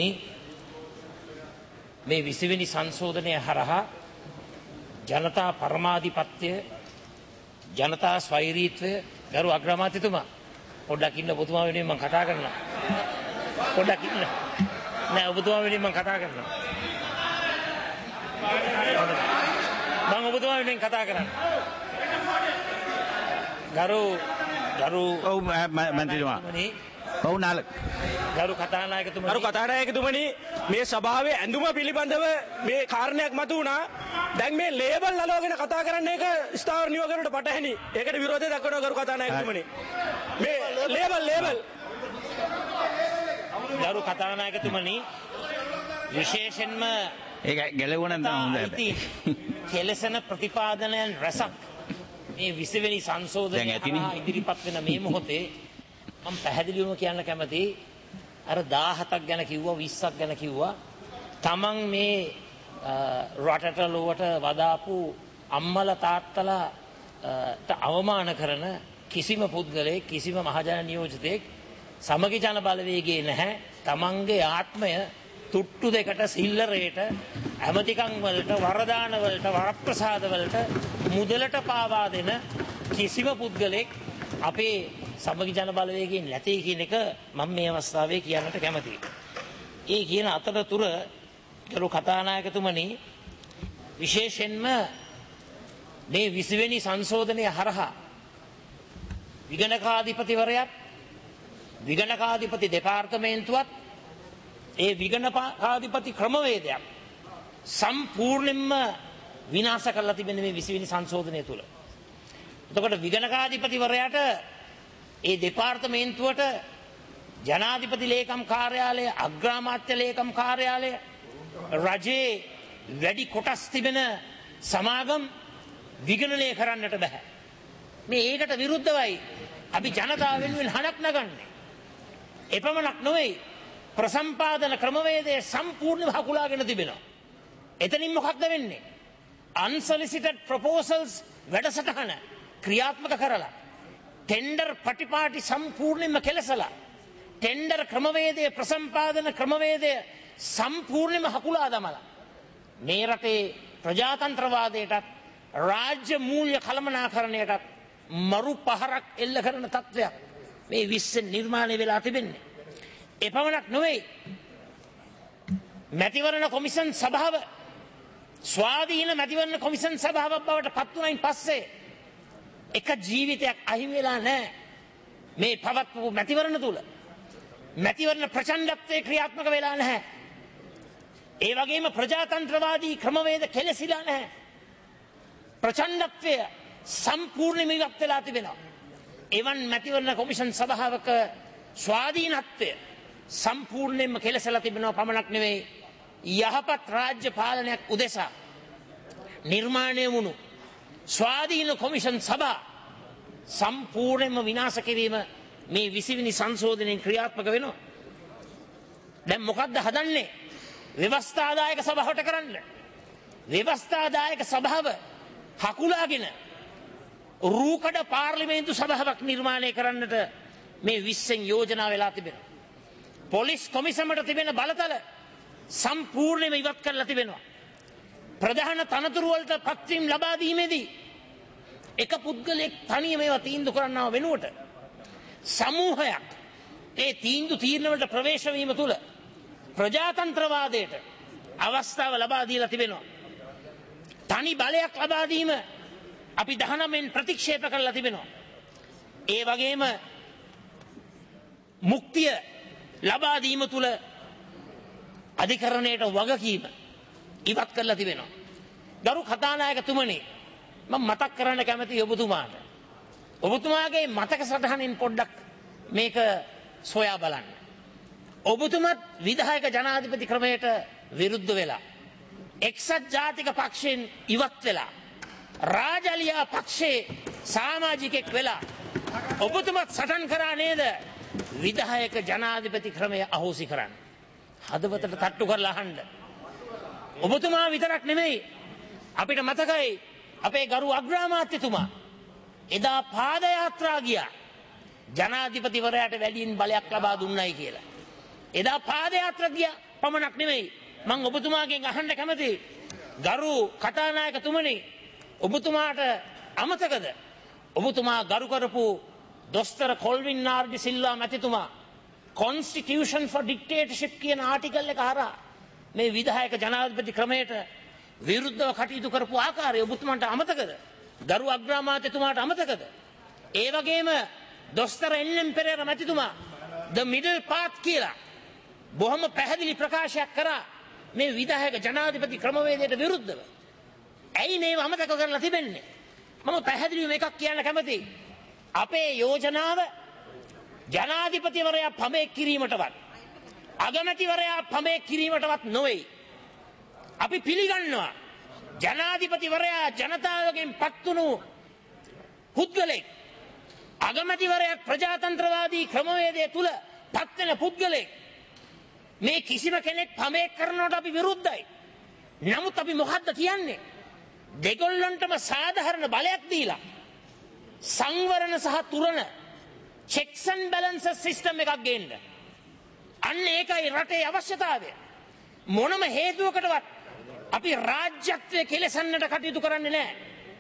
මේ 20 වෙනි සංශෝධනය හරහා ජනතා පරමාධිපත්‍ය, ජනතා ස්වෛරීත්වය, ගරු අග්‍රාමාත්‍යතුමා පොඩ්ඩක් ඉන්න, ඔබතුමා වෙනුවෙන් මම කතා කරනවා. පොඩ්ඩක් ඉන්න. නෑ, ඔබතුමා වෙනුවෙන් මම කතා කරනවා. මම ඔබතුමා වෙනුවෙන් කතා කරන්නේ. ගරු ඔව් මන්ත්‍රීතුමා. ඔව් නාලක. ගරු කතානායකතුමනි, ගරු කතානායකතුමනි, මේ සභාවේ ඇඳුම පිළිබඳව මේ කාරණයක් මතුවුණා. දැන් මේ ලේබල් අලවගෙන කතා කරන්න එක ස්ථාවර නියෝගවලට පටහැනි. ඒකට විරෝධය දක්වනවා ගරු කතානායකතුමනි. මේ ලේබල් ගරු කතානායකතුමනි, විශේෂයෙන්ම ඒක ගැලවුණා නම් හොඳයි. කෙලසන ප්‍රතිපාදනයන් රසක් මේ 20 වෙනි සංශෝධනය ඉදිරිපත් වෙන මේ මොහොතේ මම පැහැදිලිවම කියන්න කැමතියි. අර 17ක් ගැන කිව්වා, 20ක් ගැන කිව්වා. තමන් මේ රටට ලොවට වදාපු අම්මලා තාත්තලාට අවමාන කරන කිසිම පුද්ගලයෙක්, කිසිම මහජන නියෝජිතයෙක් සමගි ජන බලවේගයේ නැහැ. තමන්ගේ ආත්මය තුට්ටු දෙකට, සිල්ලරේට, ඇමතිකම් වලට, වරදාන වලට, වරප්‍රසාද වලට මුදලට පාවා දෙන කිසිම පුද්ගලයෙක් අපේ සමගි ජන බලවේගයෙන් නැtei කියන එක මම මේ අවස්ථාවේ කියන්නට කැමතියි. ඒ කියන අතරතුර ගරු කතානායකතුමනි, විශේෂයෙන්ම මේ 20 වෙනි සංශෝධනය හරහා විගණකාධිපතිවරයාත්, විගණකාධිපති දෙපාර්තමේන්තුවත්, ඒ විගණකාධිපති ක්‍රමවේදයක් සම්පූර්ණයෙන්ම විනාශ කරලා තිබෙන මේ 20 වෙනි සංශෝධනය තුළ. එතකොට විගණකාධිපතිවරයාට, ඒ දෙපාර්තමේන්තුවට ජනාධිපති ලේකම් කාර්යාලය, අග්‍රාමාත්‍ය ලේකම් කාර්යාලය, රජයේ වැඩි කොටස් තිබෙන සමාගම් විගණනය කරන්නට බෑ. මේ ඒකට විරුද්ධවයි අපි ජනතාව වෙනුවෙන් හඬක් නගන්නේ. එපමණක් නොවේ, ප්‍රසම්පාදන ක්‍රමවේදය සම්පූර්ණයෙන්ම හකුලාගෙන තිබෙනවා. එතනින් මොකක්ද වෙන්නේ? unsolicited proposals වැඩසටහන ක්‍රියාත්මක කරලා, ටෙන්ඩර් පටිපාටි සම්පූර්ණයෙන්ම කෙලසලා, ටෙන්ඩර් ක්‍රමවේදය, ප්‍රසම්පාදන ක්‍රමවේදය සම්පූර්ණයෙන්ම හකුලා දමලා මේ රටේ ප්‍රජාතන්ත්‍රවාදයටත් රාජ්‍ය මූල්‍ය කළමනාකරණයටත් මරු පහරක් එල්ල කරන තත්ත්වයක් මේ විශ්ව නිර්මාණය වෙලා තිබෙන්නේ. එපමණක් නොවේ, මැතිවරණ කොමිෂන් සභාව ස්වාධීන මැතිවරණ කොමිෂන් සභාවක් බවට පත් වුණයින් පස්සේ එක ජීවිතයක් අහිමි වෙලා නැහැ. මේ පවත්වපු මැතිවරණ තුල මැතිවරණ ප්‍රචණ්ඩත්වයේ ක්‍රියාත්මක වෙලා නැහැ. ඒ වගේම ප්‍රජාතන්ත්‍රවාදී ක්‍රමවේද කෙලසිලා නැහැ. ප්‍රචණ්ඩත්වය සම්පූර්ණයෙන්ම ඉවත් වෙලා තිබෙනවා. එවන් මැතිවරණ කොමිෂන් සභාවක ස්වාධීනත්වය සම්පූර්ණයෙන්ම කෙලසලා තිබෙනවා පමණක් නෙවෙයි යහපත් රාජ්‍ය පාලනයක් උදෙසා නිර්මාණය වුණු ස්වාධීන කොමිෂන් සභා සම්පූර්ණයෙන්ම විනාශ කිරීම මේ 20 වෙනි සංශෝධනයෙන් ක්‍රියාත්මක වෙනවා. දැන් මොකද්ද හදන්නේ? ව්‍යවස්ථාදායක සභාවට කරන්න. ව්‍යවස්ථාදායක සභාව හකුලාගෙන රූකඩ පාර්ලිමේන්තු සභාවක් නිර්මාණය කරන්නට මේ 20න් යෝජනා වෙලා තිබෙනවා. පොලිස් කොමිසමට තිබෙන බලතල සම්පූර්ණයෙන්ම ඉවත් කරලා තිබෙනවා. ප්‍රධාන තනතුරු වලට පත්වීම් ලබා දීමේදී එක පුද්ගලයෙක් තනියම ඒවා තීන්දුව කරන්නව වෙනුවට සමූහයක් ඒ තීරණ වලට ප්‍රවේශ වීම තුළ ප්‍රජාතන්ත්‍රවාදයට අවස්ථාව ලබා දීලා තිබෙනවා. තනි බලයක් ලබා දීම අපි 19න් ප්‍රතික්ෂේප කරලා තිබෙනවා. ඒ වගේම මුක්තිය ලබා දීම තුළ අධිකරණයට වගකීම ඉවත් කරලා තිබෙනවා. ගරු කතානායකතුමනි මම මතක් කරන්න කැමතියි ඔබතුමාට. ඔබතුමාගේ මතක සටහනින් පොඩ්ඩක් මේක සොයා බලන්න. ඔබතුමත් විධායක ජනාධිපති ක්‍රමයට විරුද්ධ වෙලා එක්සත් ජාතික පක්ෂයෙන් ඉවත් වෙලා රාජලියා පක්ෂයේ සමාජිකෙක් වෙලා ඔබතුමත් සටන් කරා නේද විධායක ජනාධිපති ක්‍රමය අහෝසි කරන්න. හදවතට තට්ටු කරලා අහන්න. ඔබතුමා විතරක් නෙමෙයි අපිට මතකයි අපේ ගරු අග්‍රාමාත්‍යතුමා එදා පාදයාත්‍රා ගියා ජනාධිපතිවරයාට වැඩියෙන් බලයක් ලබා දුන්නයි කියලා. එදා පාදයාත්‍රා ගියා පමණක් නෙමෙයි මම ඔබතුමාගෙන් අහන්න කැමතියි ගරු කතානායකතුමනි ඔබතුමාට අමතකද ඔබතුමා ගරු කරපු දොස්තර කොල්වින් නාර්ඩි සිල්වා මැතිතුමා Constitution for Dictatorship කියන ආටිකල් එක හරහා මේ විධායක ජනාධිපති ක්‍රමයට විරුද්ධව කටයුතු කරපු ආකාරය ඔබතුමාට අමතකද? ගරු අග්‍රාමාත්‍යතුමාට අමතකද? ඒ වගේම දොස්තර එල්.එම්. පෙරේරා මැතිතුමා the middle path කියලා බොහොම පැහැදිලි ප්‍රකාශයක් කරා මේ විධායක ජනාධිපති ක්‍රමවේදයට විරුද්ධව. ඇයි මේව අමතක කරලා තිබෙන්නේ? මම පැහැදිලිවම එකක් කියන්න කැමතියි. අපේ යෝජනාව ජනාධිපතිවරයා පමේ කිරීමටවත් අගමැතිවරයා පමේ කිරීමටවත් නොවේ. අපි පිළිගන්නවා ජනාධිපතිවරයා ජනතාවගෙන් පත්වුණු පුද්ගලෙක් අගමැතිවරයා ප්‍රජාතන්ත්‍රවාදී ක්‍රමවේදය තුල පත්වෙන පුද්ගලෙක් මේ කිසිම කෙනෙක් පමේ කරනවට අපි විරුද්ධයි. නමුත් අපි මොකද්ද කියන්නේ? දෙගොල්ලන්ටම සාධාරණ බලයක් දීලා සංවරණ සහ තුරණ checks and balances system එකක් ගේන්න. අන්න ඒකයි රටේ අවශ්‍යතාවය. මොනම හේතුවකටවත් අපි රාජ්‍යත්වයේ කෙලසන්නට කටයුතු කරන්නේ නැහැ.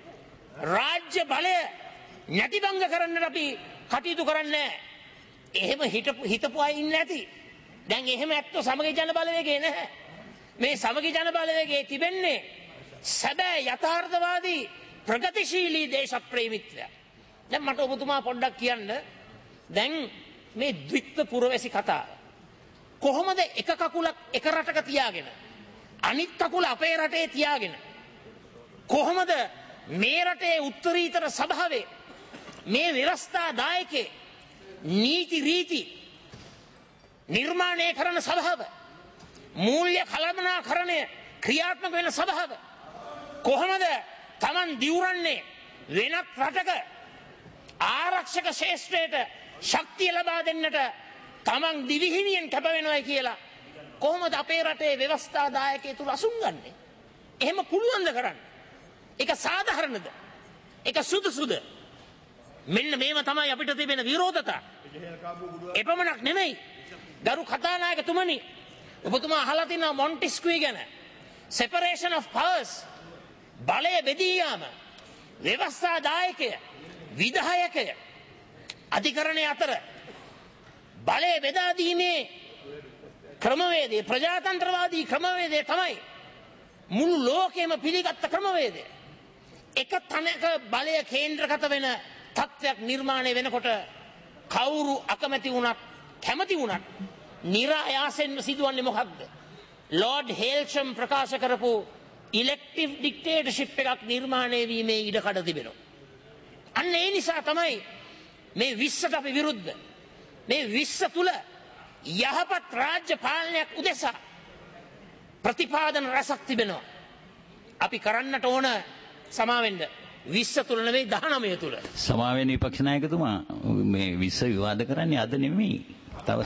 රාජ්‍ය බලය නැතිබංග කරන්නට අපි කටයුතු කරන්නේ නැහැ. එහෙම හිතපු අය ඉන්නේ නැති. දැන් එහෙම ඇත්තෝ සමගි ජන බලවේගයේ නැහැ. මේ සමගි ජන බලවේගයේ තිබෙන්නේ සැබෑ යථාර්ථවාදී ප්‍රගතිශීලී දේශප්‍රේමීත්වය. දැන් මට ඔබතුමා පොඩ්ඩක් කියන්න දැන් මේ ද්විත්ව පුරවැසි කතාව කොහොමද එක කකුලක් එක රටක තියාගෙන අනිත් කකුල අපේ රටේ තියාගෙන කොහොමද මේ රටේ උත්තරීතර සභාවේ මේ ව්‍යවස්ථා දායකේ නීති රීති නිර්මාණය කරන සභාව මූල්‍ය කළමනාකරණය ක්‍රියාත්මක වෙන සභාව කොහොමද Taman දිවුරන්නේ වෙනත් රටක ආරක්ෂක ශේෂ්ත්‍රයට ශක්තිය ලබා දෙන්නට Taman දිවිහිමියෙන් කැප වෙනවා කියලා කොහොමද අපේ රටේ ව්‍යවස්ථා දායකයෙ තුල අසුන්ගන්නේ? එහෙම පුළුවන්ද කරන්න? ඒක සාධාරණද? ඒක සුදුසුද? මෙන්න මේව තමයි අපිට තිබෙන විරෝධතා. එපමණක් නෙමෙයි. දරු කතානායකතුමනි ඔබතුමා අහලා තියෙනවා මොන්ටිස්ක්වී ගැන. separation of powers බලය බෙදී යාම ව්‍යවස්ථා දායකය විධායකය අධිකරණය අතර බලය බෙදා දීමේ ක්‍රමවේදය ප්‍රජාතන්ත්‍රවාදී ක්‍රමවේදය තමයි මුළු ලෝකෙම පිළිගත්ත ක්‍රමවේදය. එක තැනක බලය කේන්ද්‍රගත වෙන තත්ත්වයක් නිර්මාණය වෙනකොට කවුරු අකමැති වුණත් කැමති වුණත් නිරායාසෙන්ම සිදුවන්නේ මොකක්ද? ලෝඩ් හේල්ෂම් ප්‍රකාශ කරපු ඉලෙක්ටිව් ඩික්ටේටර්ෂිප් එකක් නිර්මාණය වීමේ ඉඩකඩ තිබෙනවා. අන්න ඒ නිසා තමයි මේ 20ට අපි විරුද්ධ. මේ 20 තුල යහපත් රාජ්‍ය පාලනයක් උදෙසා ප්‍රතිපාදන රසක් තිබෙනවා. අපි කරන්නට ඕන සමාවෙන්න 20 තුල නෙවෙයි 19 තුල. සමාවෙන්න විපක්ෂ නායකතුමා මේ 20 විවාද කරන්නේ අද නෙමෙයි. තව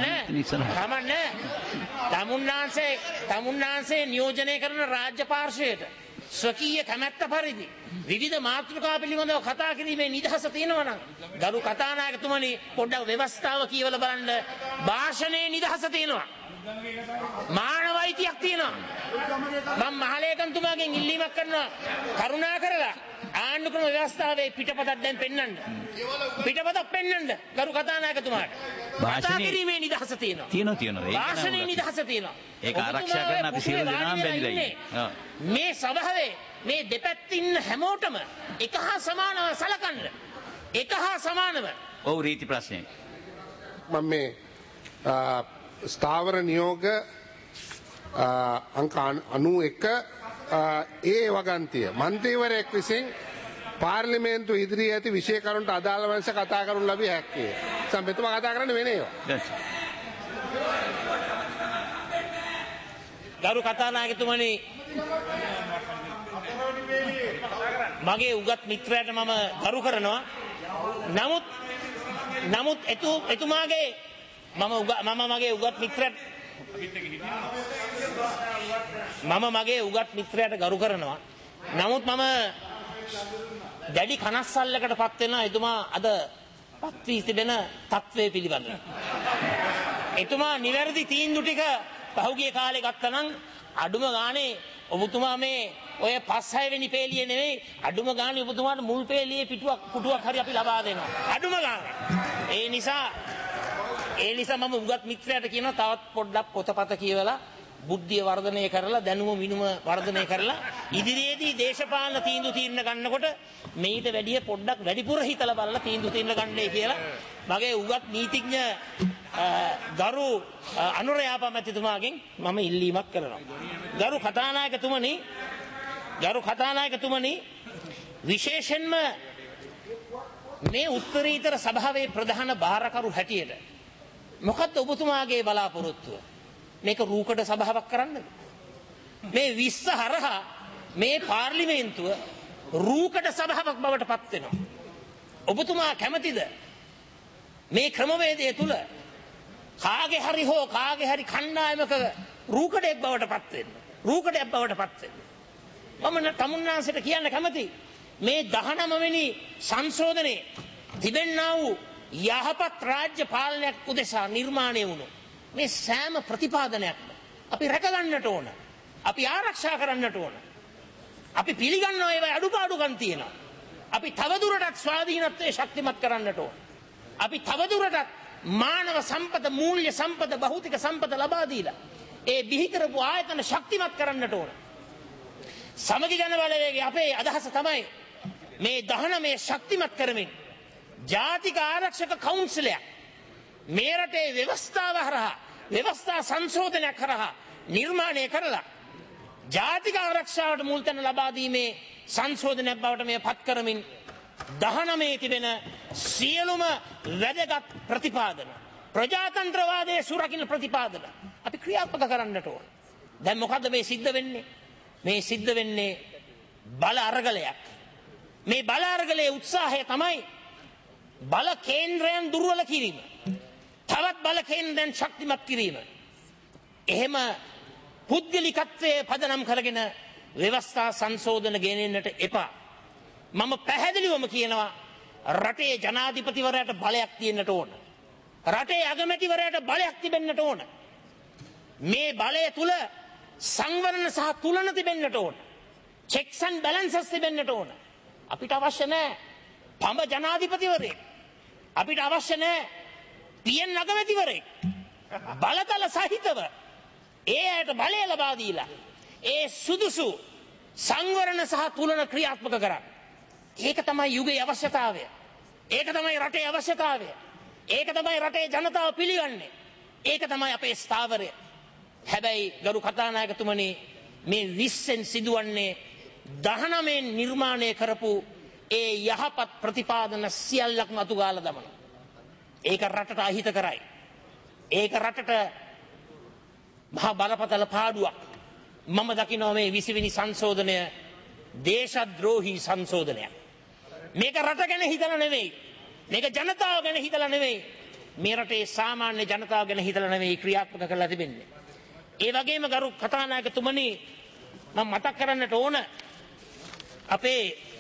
තමුන්නාන්සේ නියෝජනය කරන රාජ්‍ය පාර්ශවයට ස්වකීය කැමැත්ත පරිදි විවිධ මාතෘකා පිළිබඳව කතා කිරීමේ නිදහස තියෙනවා නම් ගරු කතානායකතුමනි පොඩ්ඩක් ව්‍යවස්ථාව කියවලා බලන්න. භාෂණයේ නිදහස තියෙනවා. මානව අයිතියක් තියෙනවා. මම මහලේකම්තුමාගෙන් ඉල්ලීමක් කරනවා කරුණා කරලා ආණ්ඩුක්‍රම ව්‍යවස්ථාවේ පිටපතක් දැන් පෙන්වන්න. පිටපතක් පෙන්වන්න ගරු කතානායකතුමාට. කතා කිරීමේ නිදහස තියෙනවා. තියෙනවා. භාෂණයේ නිදහස තියෙනවා. ඒක ආරක්ෂා කරන්න අපි සියලු දෙනාම බැඳිලා ඉන්නේ. මේ සභාවේ මේ දෙපැත්තින් හැමෝටම එක හා සමානව සලකන්න. එක හා සමානව. ඔව් රීති ප්‍රශ්නේ. මම මේ ස්ථාවර නියෝග අංක 91 ඒ වගන්තිය මන්ත්‍රීවරයෙක් විසින් පාර්ලිමේන්තු ඉදිරියේ ඇති විෂය කරුණට අදාළ වංශ කතා කරනු ලැබිය හැකියි. සම්පෙතුමා කතා කරන්නේ වෙන ඒවා. ගරු කතානායකතුමනි මගේ උගත් මිත්‍රයාට මම ගරු කරනවා. නමුත් එතුමාගේ මම මගේ උගත් මිත්‍රයාට ගරු කරනවා. නමුත් මම දැඩි කනස්සල්ලකට පත් වෙනවා එතුමා අද පත් වී තිබෙන තත්ත්වය පිළිබඳව. එතුමා නිවැරදි තීන්දුව ටික පහුගිය කාලේ ගත්තා නම් අඩුම ගානේ ඔබතුමා මේ ඔය 5-6 වෙනි පේලිය නෙවෙයි අඩුම ගානේ ඔබතුමාට මුල් පේලියේ පුටුවක් හරි අපි ලබා දෙනවා. අඩුම ගානේ. ඒ නිසා මම උගත් මිත්‍රයාට කියනවා තවත් පොඩ්ඩක් පොතපත කියවලා බුද්ධිය වර්ධනය කරලා දැනුම මිනුම වර්ධනය කරලා ඉදිරියේදී දේශපාලන තීන්දුව తీරන ගන්නකොට මේිට වැඩිය පොඩ්ඩක් වැඩිපුර හිතලා බලලා තීන්දුව తీරන ගන්නයි කියලා මගේ උගත් නීතිඥ ගරු අනුරයාපා මැතිතුමාගෙන් මම ඉල්ලීමක් කරනවා. ගරු කතානායකතුමනි විශේෂයෙන්ම මේ උත්තරීතර සභාවේ ප්‍රධාන භාරකරු හැටියට මොකද්ද ඔබතුමාගේ බලාපොරොත්තුව? මේක රූකඩ සභාවක් කරන්නද? මේ 20 හරහා මේ පාර්ලිමේන්තුව රූකඩ සභාවක් බවට පත් වෙනවා. ඔබතුමා කැමතිද මේ ක්‍රමවේදය තුල කාගේ හරි කණ්ඩායමක රූකඩයක් බවට පත් වෙන්න? රූකඩයක් බවට පත් වෙන්න. මම තමුන්නාන්සේට කියන්න කැමතියි මේ 19 වෙනි සංශෝධනයේ තිබෙන්නා වූ යහපත් රාජ්‍ය පාලනයක් උදෙසා නිර්මාණය වුණු මේ සෑම ප්‍රතිපාදනයක්ම අපි රැකගන්නට ඕන. අපි ආරක්ෂා කරන්නට ඕන. අපි පිළිගන්නවා ඒවා අඩුපාඩුකම් තියෙනවා. අපි තවදුරටත් ස්වාධීනත්වයේ ශක්තිමත් කරන්නට ඕන. අපි තවදුරටත් මානව සම්පත, මූල්‍ය සම්පත, භෞතික සම්පත ලබා දීලා ඒ බිහි කරපු ආයතන ශක්තිමත් කරන්නට ඕන. සමගි ජන බලවේගයේ අපේ අදහස තමයි මේ 19 ශක්තිමත් කරමින් ජාතික ආරක්ෂක කවුන්සිලයක් මේ රටේ ව්‍යවස්ථාව හරහා ව්‍යවස්ථා සංශෝධනයක් හරහා නිර්මාණය කරලා ජාතික ආරක්ෂාවට මුල් තැන ලබා දීමේ සංශෝධනයක් බවට මේ පත් කරමින් 19 තිබෙන සියලුම වැදගත් ප්‍රතිපාදන ප්‍රජාතන්ත්‍රවාදයේ සුරකින්න ප්‍රතිපාදන අපි ක්‍රියාත්මක කරන්නට ඕන. දැන් මොකද්ද මේ සිද්ධ වෙන්නේ? මේ සිද්ධ වෙන්නේ බල අරගලයක්. මේ බල අරගලයේ උත්සාහය තමයි බල කේන්ද්‍රයන් දුර්වල කිරීම. තවත් බල කේන්ද්‍රයන් ශක්තිමත් කිරීම. එහෙම පුද්ගලිකත්වයේ පදනම් කරගෙන ව්‍යවස්ථා සංශෝධන ගෙනෙන්නට එපා. මම පැහැදිලිවම කියනවා රටේ ජනාධිපතිවරයාට බලයක් තියෙන්නට ඕන. රටේ අගමැතිවරයාට බලයක් තිබෙන්නට ඕන. මේ බලය තුල සංවරණ සහ තුලන තිබෙන්නට ඕන. චෙක්ස් ඇන්ඩ් බැලන්සස් තිබෙන්නට ඕන. අපිට අවශ්‍ය නැහැ පඹ ජනාධිපතිවරයෙක්. අපිට අවශ්‍ය නැහැ පියන් අගමැතිවරයෙක්. බලතල සහිතව ඒ අයට බලය ලබා දීලා ඒ සුදුසු සංවරණ සහ තුලන ක්‍රියාත්මක කරන්න. ඒක තමයි යුගයේ අවශ්‍යතාවය. ඒක තමයි රටේ අවශ්‍යතාවය. ඒක තමයි රටේ ජනතාව පිළිගන්නේ. ඒක තමයි අපේ ස්ථාවරය. හැබැයි ගරු කතානායකතුමනි මේ 20න් සිදුවන්නේ 19න් නිර්මාණය කරපු ඒ යහපත් ප්‍රතිපාදන සියල්ලක්ම අතුගාලා දමනවා. ඒක රටට අහිත කරයි. ඒක රටට මහා බලපතල පාඩුවක්. මම දකිනවා මේ 20 වෙනි සංශෝධනය දේශද්‍රෝහී සංශෝධනයක්. මේක රට ගැන හිතලා නෙවෙයි. මේක ජනතාව ගැන හිතලා නෙවෙයි. මේ රටේ සාමාන්‍ය ජනතාව ගැන හිතලා නෙවෙයි ක්‍රියාත්මක කරලා තිබෙන්නේ. ඒ වගේම ගරු කතානායකතුමනි මම මතක් කරන්නට ඕන අපේ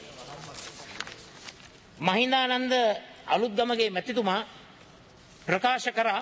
මහින්දානන්ද අලුත්ගමගේ මැතිතුමා ප්‍රකාශ කරා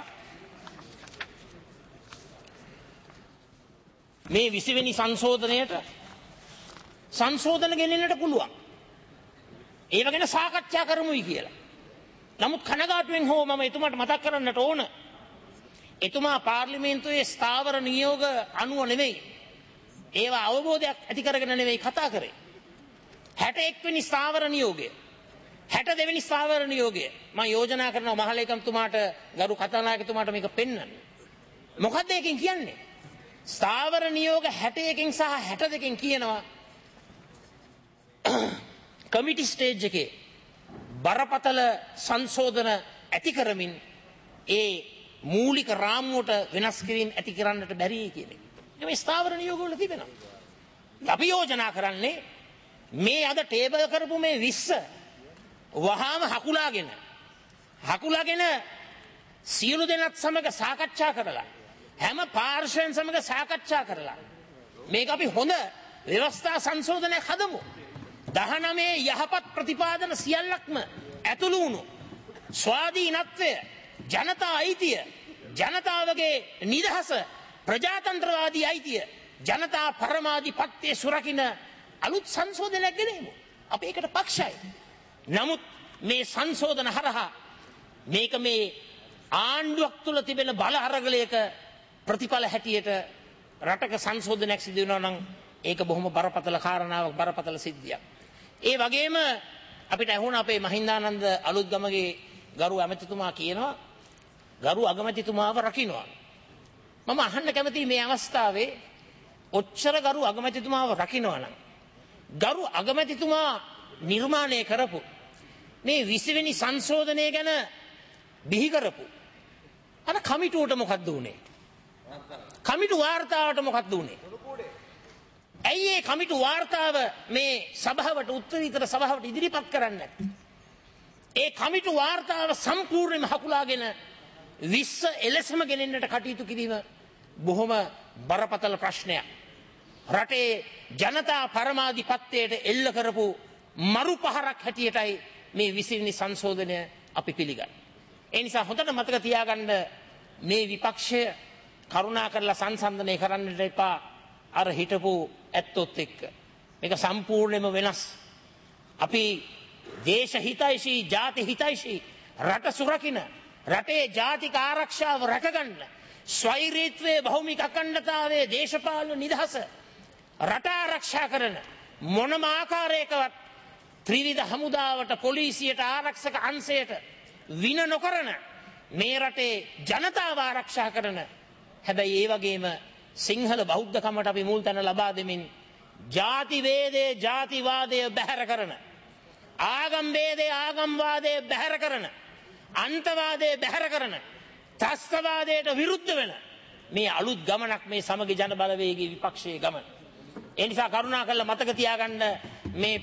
මේ 20 වෙනි සංශෝධනයට සංශෝධන ගෙනෙන්නට පුළුවන්. ඒව ගැන සාකච්ඡා කරමුයි කියලා. නමුත් කනගාටුවෙන් හෝ මම එතුමාට මතක් කරන්නට ඕන එතුමා පාර්ලිමේන්තුවේ ස්ථාවර නියෝග අනුව නෙවෙයි ඒවා අවබෝධයක් ඇති කරගෙන නෙවෙයි කතා කරේ. 61 වෙනි ස්ථාවර නියෝගය 62 වෙනි ස්ථාවර නියෝගය මම යෝජනා කරනවා මහලේකම්තුමාට ගරු කතානායකතුමාට මේක පෙන්වන්න. මොකද්ද ඒකෙන් කියන්නේ? ස්ථාවර නියෝග 61කින් සහ 62කින් කියනවා කමිටි ස්ටේජ් එකේ බරපතල සංශෝධන ඇති කරමින් ඒ මූලික රාමුවට වෙනස් කිරීම ඇති කරන්නට බැරි කියන එක. මේ ස්ථාවර නියෝග වල තිබෙනවා. අපි යෝජනා කරන්නේ මේ අද ටේබල් කරපු මේ 20 වහාම හකුලාගෙන සියලු දෙනාත් සමග සාකච්ඡා කරලා හැම පාර්ශ්වයන් සමග සාකච්ඡා කරලා මේක අපි හොඳ ව්‍යවස්ථා සංශෝධනයක් හදමු. 19 යහපත් ප්‍රතිපාදන සියල්ලක්ම ඇතුළු වුණු ස්වාධීනත්වය ජනතා අයිතිය ජනතාවගේ නිදහස ප්‍රජාතන්ත්‍රවාදී අයිතිය ජනතා පරමාධිපත්‍යය සුරකින්න අලුත් සංශෝධනයක් ගෙනෙමු. අපි ඒකට පක්ෂයි. නමුත් මේ සංශෝධන හරහා මේක මේ ආණ්ඩුවක් තුල තිබෙන බල අරගලයක ප්‍රතිඵල හැටියට රටක සංශෝධනයක් සිදු වෙනවා නම් ඒක බොහොම බරපතල කාරණාවක් බරපතල සිද්ධියක්. ඒ වගේම අපිට ඇහුණ අපේ මහින්දානන්ද අලුත්ගමගේ ගරු ඇමතිතුමා කියනවා ගරු අගමැතිතුමාව රකින්නවා. මම අහන්න කැමතියි මේ අවස්ථාවේ ඔච්චර ගරු අගමැතිතුමාව රකින්නවා නම් ගරු අගමැතිතුමා නිර්මාණය කරපු මේ 20 වෙනි සංශෝධනය ගැන බිහි කරපු අර කමිටුවට මොකද්ද උනේ? කමිටු වාර්තාවට මොකද්ද උනේ? ඇයි ඒ කමිටු වාර්තාව මේ සභාවට උත්තරීතර සභාවට ඉදිරිපත් කරන්නේ? ඒ කමිටු වාර්තාව සම්පූර්ණයෙන්ම හකුලාගෙන 20 එලෙසම ගෙනෙන්නට කටයුතු කිරීම බොහොම බරපතල ප්‍රශ්නයක්. රටේ ජනතා පරමාධිපත්‍යයට එල්ල කරපු මරු පහරක් හැටියටයි මේ 20 වෙනි සංශෝධනය අපි පිළිගන්නේ. ඒ නිසා හොඳට මතක තියාගන්න මේ විපක්ෂය කරුණා කරලා සංසන්දනය කරන්නට එපා අර හිටපු ඇත්තොත් එක්ක. මේක සම්පූර්ණයෙන්ම වෙනස්. අපි දේශ හිතයිෂී ජාති හිතයිෂී රට සුරකින්න රටේ ජාතික ආරක්ෂාව රැකගන්න ස්වෛරීත්වයේ භෞමික අඛණ්ඩතාවයේ දේශපාලන නිදහස රට ආරක්ෂා කරන මොනම ආකාරයකවත් ත්‍රිවිධ හමුදාවට පොලිසියට ආරක්ෂක අංශයට වින නොකරන මේ රටේ ජනතාව ආරක්ෂා කරන හැබැයි ඒ වගේම සිංහල බෞද්ධකමට අපි මුල් තැන ලබා දෙමින් ජාති වේදයේ ජාතිවාදය බැහැර කරන ආගම් වේදයේ ආගම්වාදය බැහැර කරන අන්තවාදය බැහැර කරන ත්‍රස්තවාදයට විරුද්ධ වෙන මේ අලුත් ගමනක් මේ සමගි ජන බලවේගයේ විපක්ෂයේ ගමන. ඒ නිසා කරුණා කරලා මතක තියාගන්න මේ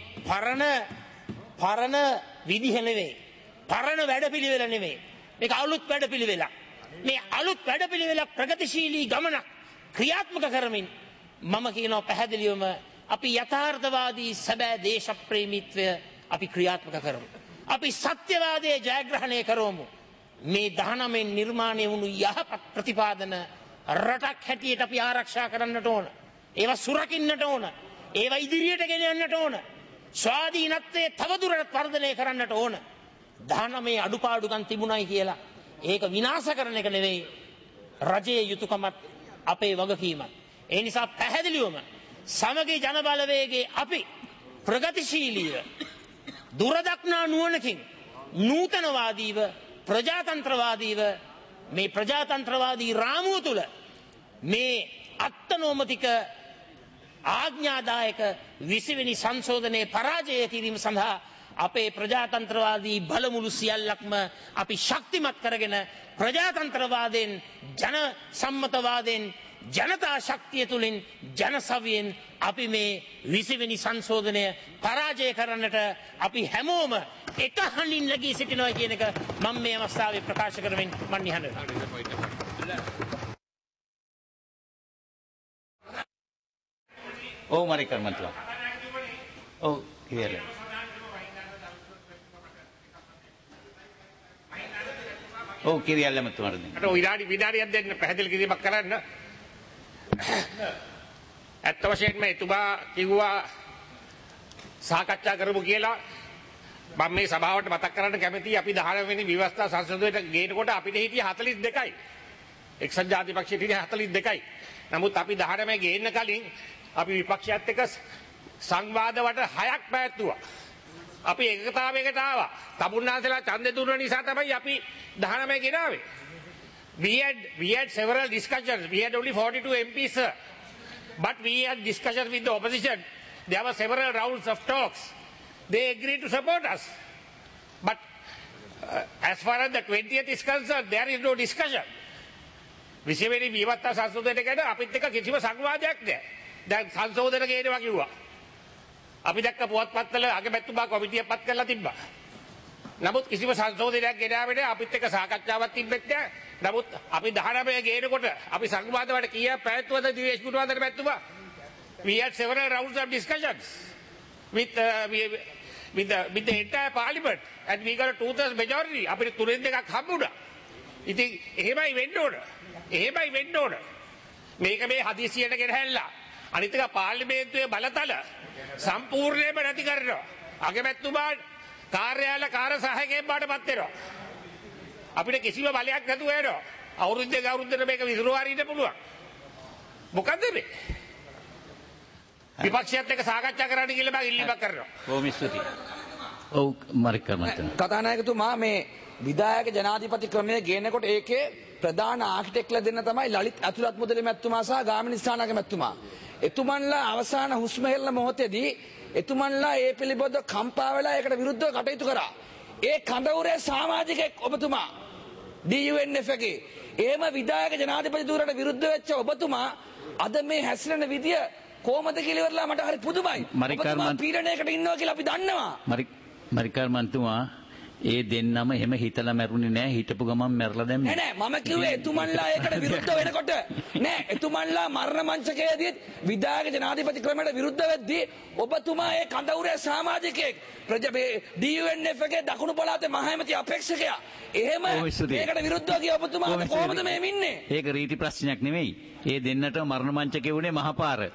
පරණ විදිහ නෙවෙයි. පරණ වැඩපිළිවෙල නෙවෙයි. මේක අලුත් වැඩපිළිවෙලක්. මේ අලුත් වැඩපිළිවෙලක් ප්‍රගතිශීලී ගමනක් ක්‍රියාත්මක කරමින් මම කියනවා පැහැදිලිවම අපි යථාර්ථවාදී සැබෑ දේශප්‍රේමීත්වය අපි ක්‍රියාත්මක කරමු. අපි සත්‍යවාදයේ ජයග්‍රහණය කරමු. මේ 19 නිර්මාණය වුණු යහපත් ප්‍රතිපාදන රටක් හැටියට අපි ආරක්ෂා කරන්නට ඕන. ඒවා සුරකින්නට ඕන. ඒවා ඉදිරියට ගෙන යන්නට ඕන. ස්වාධීනත්වයේ තවදුරටත් වර්ධනය කරන්නට ඕන. 19 අඩුපාඩුකම් තිබුණයි කියලා ඒක විනාශ කරන එක නෙවෙයි රජයේ යුතුයකමත් අපේ වගකීමත්. ඒ නිසා පැහැදිලිවම සමගි ජන බලවේගයේ අපි ප්‍රගතිශීලීව දුරදක්නා නුවණකින් නූතනවාදීව ප්‍රජාතන්ත්‍රවාදීව මේ ප්‍රජාතන්ත්‍රවාදී රාමුව තුල මේ අත්නෝමතික ආඥාදායක 20 වෙනි සංශෝධනයේ පරාජය කිරීම සඳහා අපේ ප්‍රජාතන්ත්‍රවාදී බලමුළු සියල්ලක්ම අපි ශක්තිමත් කරගෙන ප්‍රජාතන්ත්‍රවාදයෙන් ජන සම්මතවාදයෙන් ජනතා ශක්තිය තුළින් ජනසවියෙන් අපි මේ 20 වෙනි සංශෝධනය පරාජය කරන්නට අපි හැමෝම එක හඬින් නැගී සිටිනවා කියන එක මම මේ අවස්ථාවේ ප්‍රකාශ කරමින් මම නිහඬ ඔව් මරිකර් මන්තුමා. ඔව් කියලා. ඔව් කිරියල්ල මන්තුමාට දෙන්න. අර විනාඩියක් දෙන්න පැහැදිලි කිරීමක් කරන්න. ඇත්ත වශයෙන්ම එතුමා කිව්වා සාකච්ඡා කරමු කියලා. මම මේ සභාවට මතක් කරන්න කැමතියි අපි 19 වෙනි විවස්ථා සංසදයට ගේනකොට අපිට හිටිය 42යි. එක්සත් ජාතික පක්ෂයට හිටිය 42යි. නමුත් අපි 19 ගේන්න කලින් අපි විපක්ෂයත් එක්ක සංවාද වට 6ක් පැවැත්තුවා. අපි ඒකතාවයකට ආවා. තමුන්නාන්සලා ඡන්දේ දුන්න නිසා තමයි අපි 19 ගෙනාවේ. We had several discussions. We had only 42 MPs, sir. But we had discussions with the opposition. There were several rounds of talks. They agreed to support us. But as far as the 20th is concerned, there is no discussion. විශේෂයෙන්ම විවත්තා සංශෝධනයට ගැන අපිත් එක්ක කිසිම සංවාදයක් නැහැ. දැන් සංශෝධන ගේනවා කිව්වා. අපි දැක්ක පුවත්පත්වල අගමැතිතුමා කොමිටිය පත් කරලා තිබ්බා. නමුත් කිසිම සංශෝධනයක් ගෙනාවේ නැහැ. අපිත් එක්ක සාකච්ඡාවක් තිබෙත් නැහැ. නමුත් අපි 19 ගේනකොට අපි සංවාද වලට කීයක් පැවැත්වුවද දිවේෂ් ගුණවර්ධන මැතිතුමා? We had several rounds of discussions with the entire parliament and we got a 2/3 majority. අපිට 3/2ක් හම්බුණා. ඉතින් එහෙමයි වෙන්න ඕන. එහෙමයි වෙන්න ඕන. මේක මේ හදිසියට ගෙනහැල්ලා අනිත් එක පාර්ලිමේන්තුවේ බලතල සම්පූර්ණයෙන්ම නැති කරනවා. අගමැතිතුමා කාර්යාල කාර්ය සහායකයෙක් බාටපත් වෙනවා. අපිට කිසිම බලයක් නැතුව යනවා. අවුරුද්දට මේක විසිරුවා හරින්න පුළුවන්. මොකද්ද මේ? විපක්ෂයත් එක්ක සාකච්ඡා කරන්න කියලා මම ඉල්ලීමක් කරනවා. බොහොම ස්තුතියි. ඔව් මරිකර් මන්තුමා. කතානායකතුමා මේ විධායක ජනාධිපති ක්‍රමය ගේනකොට ඒකේ ප්‍රධාන ආකිටෙක්ලා දෙන්න තමයි ලලිත් ඇතුළත් මුදලි මැතිතුමා සහ ගාමිණී ස්ථානාග මැතිතුමා. එතුමන්ලා අවසාන හුස්ම හෙළන මොහොතේදී එතුමන්ලා ඒ පිළිබඳව කම්පා වෙලා ඒකට විරුද්ධව කටයුතු කරා. ඒ කඳවුරේ සමාජිකෙක් ඔබතුමා DUNF එකේ එහෙම විධායක ජනාධිපතිතුමාට විරුද්ධ වෙච්ච ඔබතුමා අද මේ හැසිරෙන විදිය කොහොමද කියලා ඉවරලා මට හරි පුදුමයි. ඔබතුමා පීඩනයකට ඉන්නවා කියලා අපි දන්නවා. මරිකර් මන්තුමා ඒ දෙන්නම එහෙම හිතලා මැරුණේ නෑ. හිටපු ගමන් මැරලා දැන් නෑ මම කිව්වේ එතුමන්ලා ඒකට විරුද්ධ වෙනකොට නෑ එතුමන්ලා මරණ මංචකයේදී විධායක ජනාධිපති ක්‍රමයට විරුද්ධ වෙද්දී ඔබතුමා ඒ කඳවුරේ සමාජිකයෙක් DUNF එකේ දකුණු පළාතේ මහඇමති අපේක්ෂකයා එහෙම ඒකට විරුද්ධව ගිය ඔබතුමා කොහොමද මේ ඉන්නේ? ඒක රීති ප්‍රශ්නයක් නෙමෙයි. ඒ දෙන්නට මරණ මංචකේ උනේ මහපාර.